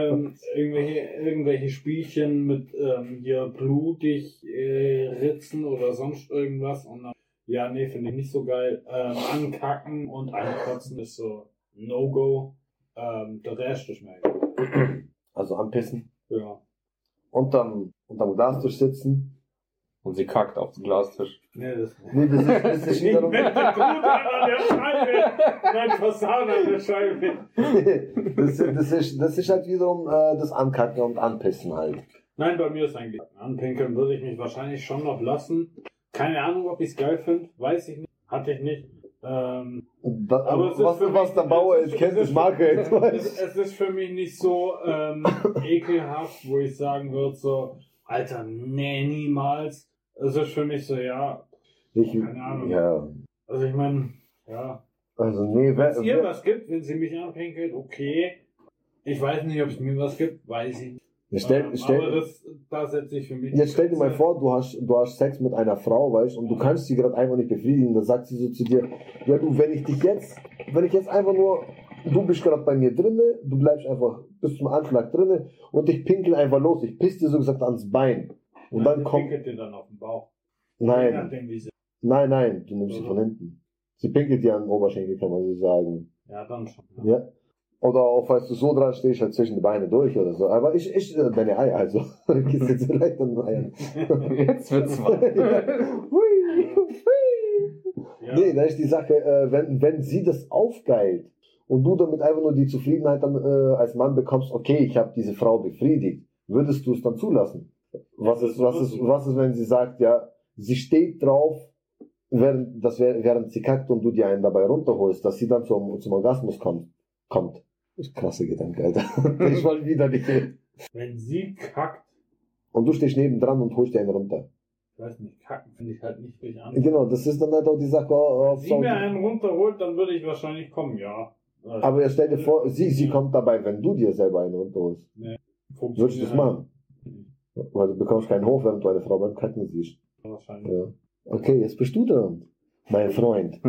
irgendwelche Spielchen mit hier blutig ritzen oder sonst irgendwas. Und dann, ja, nee, finde ich nicht so geil. Ankacken und ankotzen ist so No-Go. Der Rest ist mir egal. Also anpissen. Ja. Unterm Glastisch sitzen. Und sie kackt auf den Glastisch. Nee, das Nee, das ist nicht wiederum... mit der Glut an der Scheibe. Nein, Fassade an der Scheibe. das ist halt wiederum das Ankacken und Anpissen halt. Nein, bei mir ist eigentlich anpinkeln würde ich mich wahrscheinlich schon noch lassen. Keine Ahnung, ob ich es geil finde, weiß ich nicht. Hatte ich nicht. Aber es ist für Was mich- der Bauer es ist, ist- kennt es das ist- Marke jetzt. Es ist für mich nicht so ekelhaft, wo ich sagen würde, so, Alter, nee, niemals. Es ist für mich so, ja, keine Ahnung. Ja. Also ich meine, ja. Also nee, Wenn es ihr was gibt, wenn sie mich anpinkelt, okay. Ich weiß nicht, ob es mir was gibt, weiß ich nicht. Aber da setze ich für mich. Jetzt stell dir mal vor, du hast Sex mit einer Frau, weißt du, und du kannst sie gerade einfach nicht befriedigen. Da sagt sie so zu dir, ja du, wenn ich jetzt einfach nur, du bist gerade bei mir drinne, du bleibst einfach bis zum Anschlag drinne und ich pinkel einfach los. Ich piss dir so gesagt ans Bein. Und dann kommt, pinkelt dir dann auf den Bauch. Je nein, nachdem, wie sie. nein, du nimmst sie von hinten. Sie pinkelt dir an den Oberschenkel, kann man so sagen. Ja, dann schon. Ja. Oder auch falls du so dran stehst, halt zwischen die Beine durch oder so. Aber ich deine Eier, also. Gehst jetzt so leicht an den Eiern. Jetzt wird's mal. Hui, hui. Ja. Nee, da ist die Sache, wenn sie das aufgeilt und du damit einfach nur die Zufriedenheit als Mann bekommst, okay, ich habe diese Frau befriedigt, würdest du es dann zulassen? Was ist, wenn sie sagt, ja, sie steht drauf, während sie kackt und du dir einen dabei runterholst, dass sie dann zum Orgasmus kommt? Das ist ein krasser Gedanke, Alter. Ich wollte wieder nicht. Wenn sie kackt, Und du stehst nebendran und holst dir einen runter. ich weiß nicht, kacken finde ich halt nicht richtig an. Genau, das ist dann halt auch die Sache. Wenn sie mir einen runterholt, dann würde ich wahrscheinlich kommen, ja. Aber stell dir vor, sie kommt dabei, wenn du dir selber einen runterholst. Würdest du das machen? Weil du bekommst keinen Hoch, während du eine Frau beim Kacken siehst. Wahrscheinlich. Ja. Okay, jetzt bist du dran, mein Freund.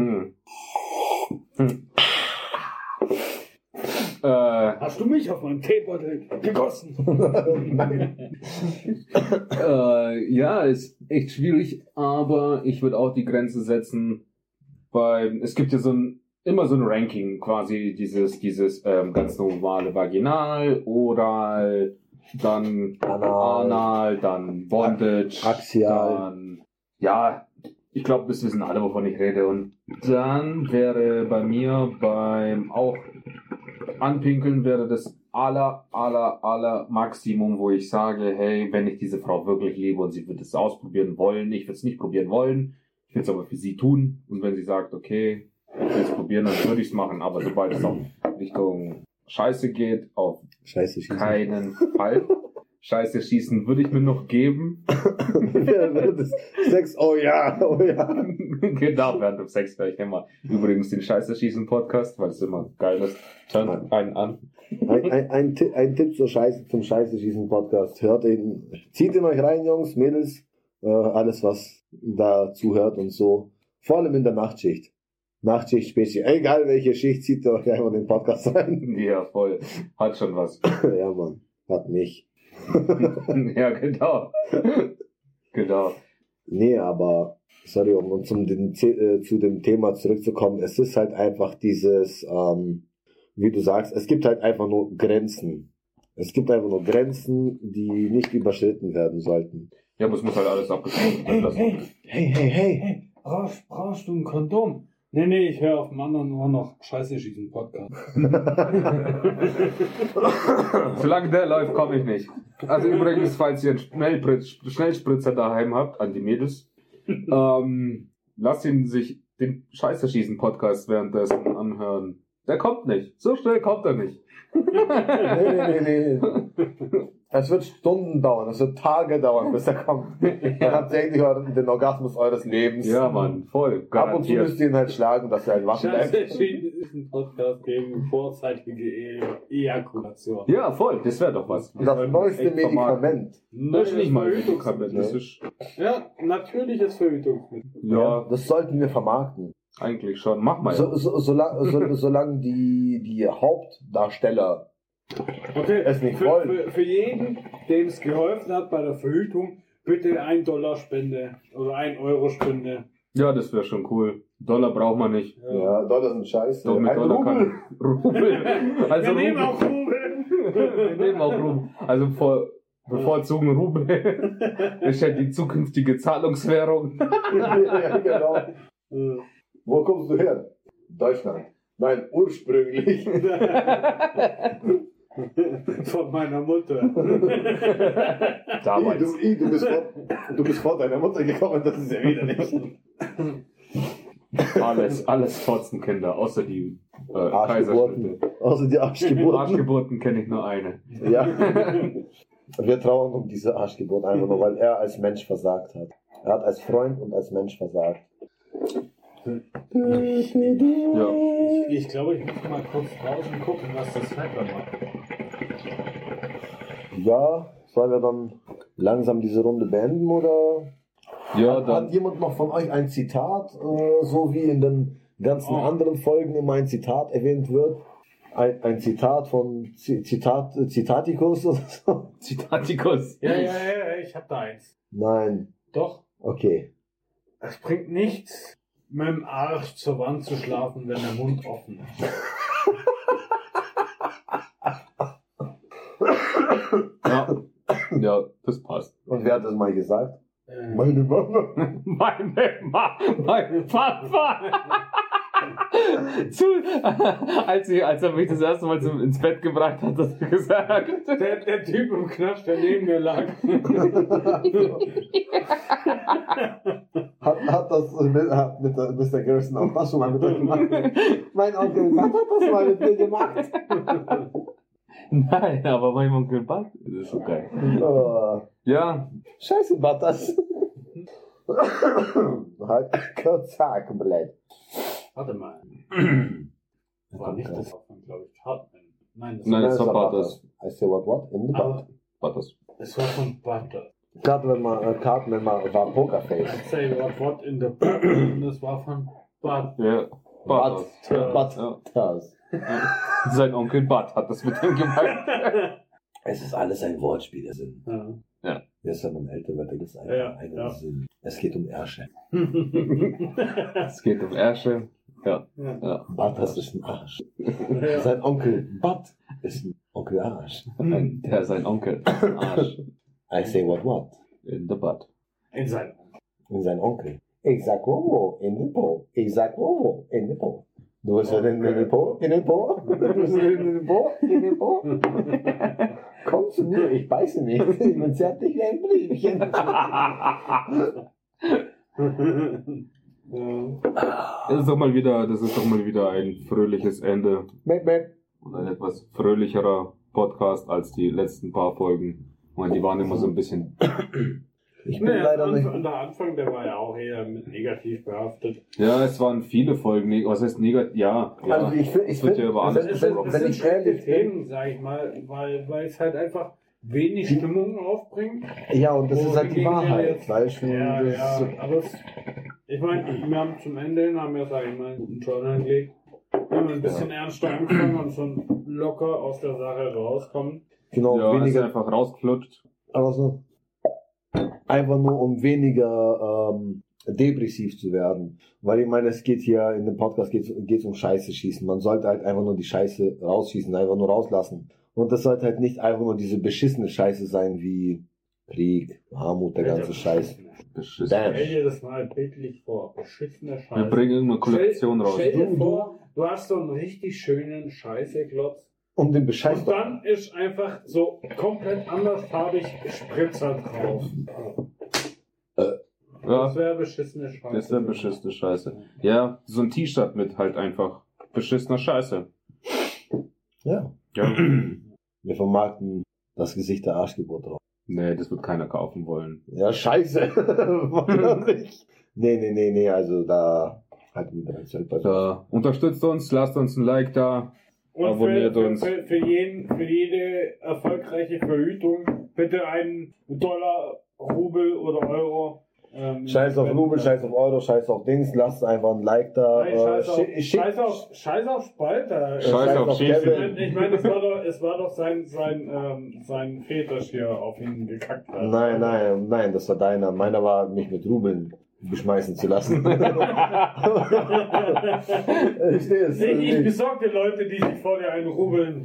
Hast du mich auf meinen Teebeutel gegossen? Ja, ist echt schwierig, aber ich würde auch die Grenze setzen es gibt ja immer so ein Ranking, quasi dieses ganz normale Vaginal, Oral, dann Anal, dann Bondage, Axial. dann, ja, ich glaube, das wissen alle, wovon ich rede. Und dann wäre bei mir beim auch Anpinkeln wäre das aller Maximum, wo ich sage, hey, wenn ich diese Frau wirklich liebe und sie wird es ausprobieren wollen, ich würde es nicht probieren wollen, ich will es aber für sie tun. Und wenn sie sagt, okay, ich will es probieren, dann würde ich es machen. Aber sobald es auch Richtung Scheiße geht, auf Scheiße, schießen. keinen Fall. Scheiße schießen würde ich mir noch geben. Während des Sex, oh ja. Genau, während dem Sex höre ich immer übrigens den Scheiße schießen Podcast, weil es immer geil ist. Turnt einen an. Ein Tipp zum Scheiße schießen Podcast. Hört ihn, zieht ihn euch rein, Jungs, Mädels, alles was da zuhört und so. Vor allem in der Nachtschicht. Nachtschicht, Spätschicht, egal welche Schicht, zieht ihr euch einfach den Podcast rein. Ja, voll. Hat schon was. Ja, Mann. Hat nicht. Ja, genau. Genau. Nee, aber, sorry, um zu dem Thema zurückzukommen, es ist halt einfach dieses, wie du sagst, es gibt halt einfach nur Grenzen. Es gibt einfach nur Grenzen, die nicht überschritten werden sollten. Ja, aber es muss halt alles abgeschlossen werden. Hey, brauchst du ein Kondom? Nee, ich höre auf dem anderen nur noch Scheiße schießen Podcast. Solange der läuft, komme ich nicht. Also übrigens, falls ihr einen Schnellspritzer daheim habt, an die Mädels, lasst ihn sich den Scheiße schießen Podcast währenddessen anhören. Der kommt nicht. So schnell kommt er nicht. Nee. Es wird Stunden dauern, es wird Tage dauern, bis er kommt. Dann habt ihr eigentlich den Orgasmus eures Lebens. Ja, Mann, voll. Ab und zu müsst ihr ihn halt schlagen, dass er halt wach bleibt. Scheiße schießen ist ein Podcast gegen vorzeitige Ejakulation. Ja, voll. Das wäre doch was. Das neueste Medikament. Das ist nicht mal ein Medikament. Das ist, Ja, natürliches Verhütungsmittel. ja, Das sollten wir vermarkten. eigentlich schon. Mach mal. Ja. Solange die Hauptdarsteller Okay, es nicht wollen. für jeden, dem es geholfen hat bei der Verhütung, bitte $1 Spende oder €1 Spende. Ja, das wäre schon cool. Dollar braucht man nicht. Ja, Dollar sind scheiße. Doch, mit Ein Dollar Rubel. kann. Rubel. Also Wir nehmen auch Rubel. Rubel. Wir nehmen auch Rubel. Also bevorzugen Rubel. Ist ja die zukünftige Zahlungswährung. Ja, genau. Wo kommst du her? Deutschland. Nein, ursprünglich. Von meiner Mutter. Damals. Du bist vor deiner Mutter gekommen, das ist ja wieder nicht. Alles Fotzenkinder, außer die Arschgeburten. Kaiserschnitte. Außer die Arschgeburten. Arschgeburten kenne ich nur eine. Ja. Wir trauern um diese Arschgeburt einfach nur, weil er als Mensch versagt hat. Er hat als Freund und als Mensch versagt. Ja. Ich glaube, ich muss mal kurz raus und gucken, was das Wetter macht. Ja, sollen wir dann langsam diese Runde beenden, oder? Ja, dann. Hat jemand noch von euch ein Zitat, so wie in den ganzen anderen Folgen immer ein Zitat erwähnt wird? Ein Zitat von Zitatikus oder so? Zitatikus. Ja, ich hab da eins. Nein. Doch, Okay. es bringt nichts, mit dem Arsch zur Wand zu schlafen, wenn der Mund offen ist. Ja, das passt. Und wer hat das mal gesagt? Meine Mama. Mein Papa! Als er mich das erste Mal ins Bett gebracht hat, hat er gesagt. Der Typ im Knast, der neben mir lag. Hat mit Mr. Garrison auch das schon mal mit euch gemacht? Mein Onkel Matt hat das mal mit mir gemacht. Nein, aber mein Onkel Bart, das ist so geil. Oh. Ja, Scheiße, Battas. Halt kurz sagen, blöd. Warte mal. War nicht das Hoffmann, glaube ich. Hartmann. Nein, das war Butters. I say what? In the butt. Butters. Es war von Butter. Cartman war Pokerface. I say what in the butt. Das war von Butter. Ja, Butters. Butters. Sein Onkel Bart hat das mit ihm gemeint. Es ist alles ein Wortspiel, der Sinn. Ja. Jetzt, wenn man älter wird, gibt es Ja, einen ja. Sinn. Es geht um Ärsche. Es geht um Ärsche. Ja. Butters ist ein Arsch. Ja. Sein Onkel Butt ist ein Onkel Arsch. Der ist ein Onkel. Arsch. I say what? In the butt. In seinem. Und sein Onkel. Ich sag wo, in den Po. Ich sag wo, in den Po. Du bist ja in den Po, in den Po. Du bist in den Po, in den Po. Komm zu mir, ich beiße nicht. Ich bin zärtlich wie ein Blümchen. Das ist doch mal wieder ein fröhliches Ende Mäp, mäp. und ein etwas fröhlicherer Podcast als die letzten paar Folgen. Und die waren immer so ein bisschen... Ich bin leider nicht. Der Anfang, der war ja auch eher mit negativ behaftet. Ja, es waren viele Folgen, was heißt negativ? Ja, Also ich es wird ja über alles gesprochen. wenn ich ehrlich bin, Themen, sag ich mal, weil es halt einfach wenig Stimmung aufbringt. ja, und das ist halt die Wohingegen wir Wahrheit, jetzt- weißt du? Ja, das, ja, aber ich meine, wir haben zum Ende hin, sag ich mal, einen guten Ton angelegt. Wir haben ein bisschen ernster angefangen und schon locker aus der Sache rauskommen. genau, Ja, es ist weniger, einfach rausgeflutscht. aber so, einfach nur um weniger depressiv zu werden. Weil ich meine, es geht hier in dem Podcast geht's um Scheiße schießen. Man sollte halt einfach nur die Scheiße rausschießen, einfach nur rauslassen. Und das sollte halt nicht einfach nur diese beschissene Scheiße sein wie Krieg, Armut, der ganze Scheiß. Beschissen. Damn. Stell dir das mal bildlich vor, beschissene Wir Scheiße. bringen irgendeine Kollektion raus. Stell dir vor, du hast so einen richtig schönen Scheißeklotz. Um den Bescheid Und dann ist einfach so komplett andersfarbig Spritzer drauf. Das Ja, wäre beschissene Scheiße. das ist eine beschissene Scheiße. Ja, so ein T-Shirt mit halt einfach beschissener Scheiße. Ja. Ja. Wir vermarkten das Gesicht der Arschgeburt drauf. Nee, das wird keiner kaufen wollen. Ja, scheiße. Warum nicht? Nee, also da halten wir das halt bei. Da unterstützt uns, lasst uns ein Like da. Und Abonniert für, uns. Für jede erfolgreiche Verhütung bitte einen Dollar, Rubel oder Euro. Scheiß auf Rubel, scheiß auf Euro, scheiß auf Dings, lasst einfach ein Like da. Nein, scheiß auf Spalter. Scheiß auf Kevin. Ich meine, es war doch sein Fetisch hier auf ihn gekackt hat. Nein, das war deiner. Meiner war, mich mit Rubeln beschmeißen zu lassen. Ich besorge dir Leute, die sich vor dir einrubeln.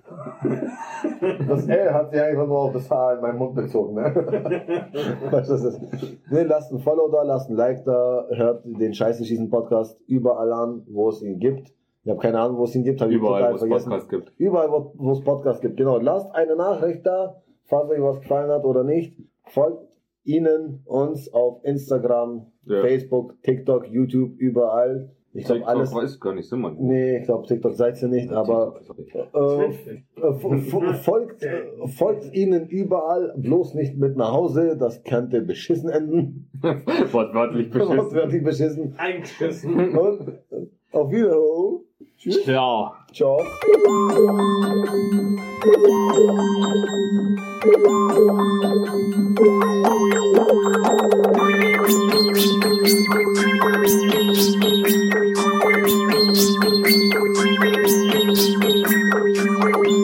Das L hat sich einfach nur auf das Haar in meinen Mund gezogen. Ne? Weißt du, das ist. Nee, lasst ein Follow da, lasst ein Like da, hört den Scheiße schießen Podcast überall an, wo es ihn gibt. Ich habe keine Ahnung, wo es ihn gibt, habe ich Überall, total wo es vergessen. Podcast gibt. Überall, wo es Podcast gibt. Genau, lasst eine Nachricht da, falls euch was gefallen hat oder nicht. Folgt Ihnen, uns auf Instagram, Ja. Facebook, TikTok, YouTube, überall. Ich glaube TikTok alles. weiß gar nicht, sind wir nicht. Nee, ich glaube TikTok seid ihr nicht, aber folgt ihnen überall, bloß nicht mit nach Hause, das könnte beschissen enden. Wortwörtlich beschissen. Wortwörtlich beschissen. Eingeschissen. Und auf Wiedersehen. Tschüss. Ja. Ciao. Thank you.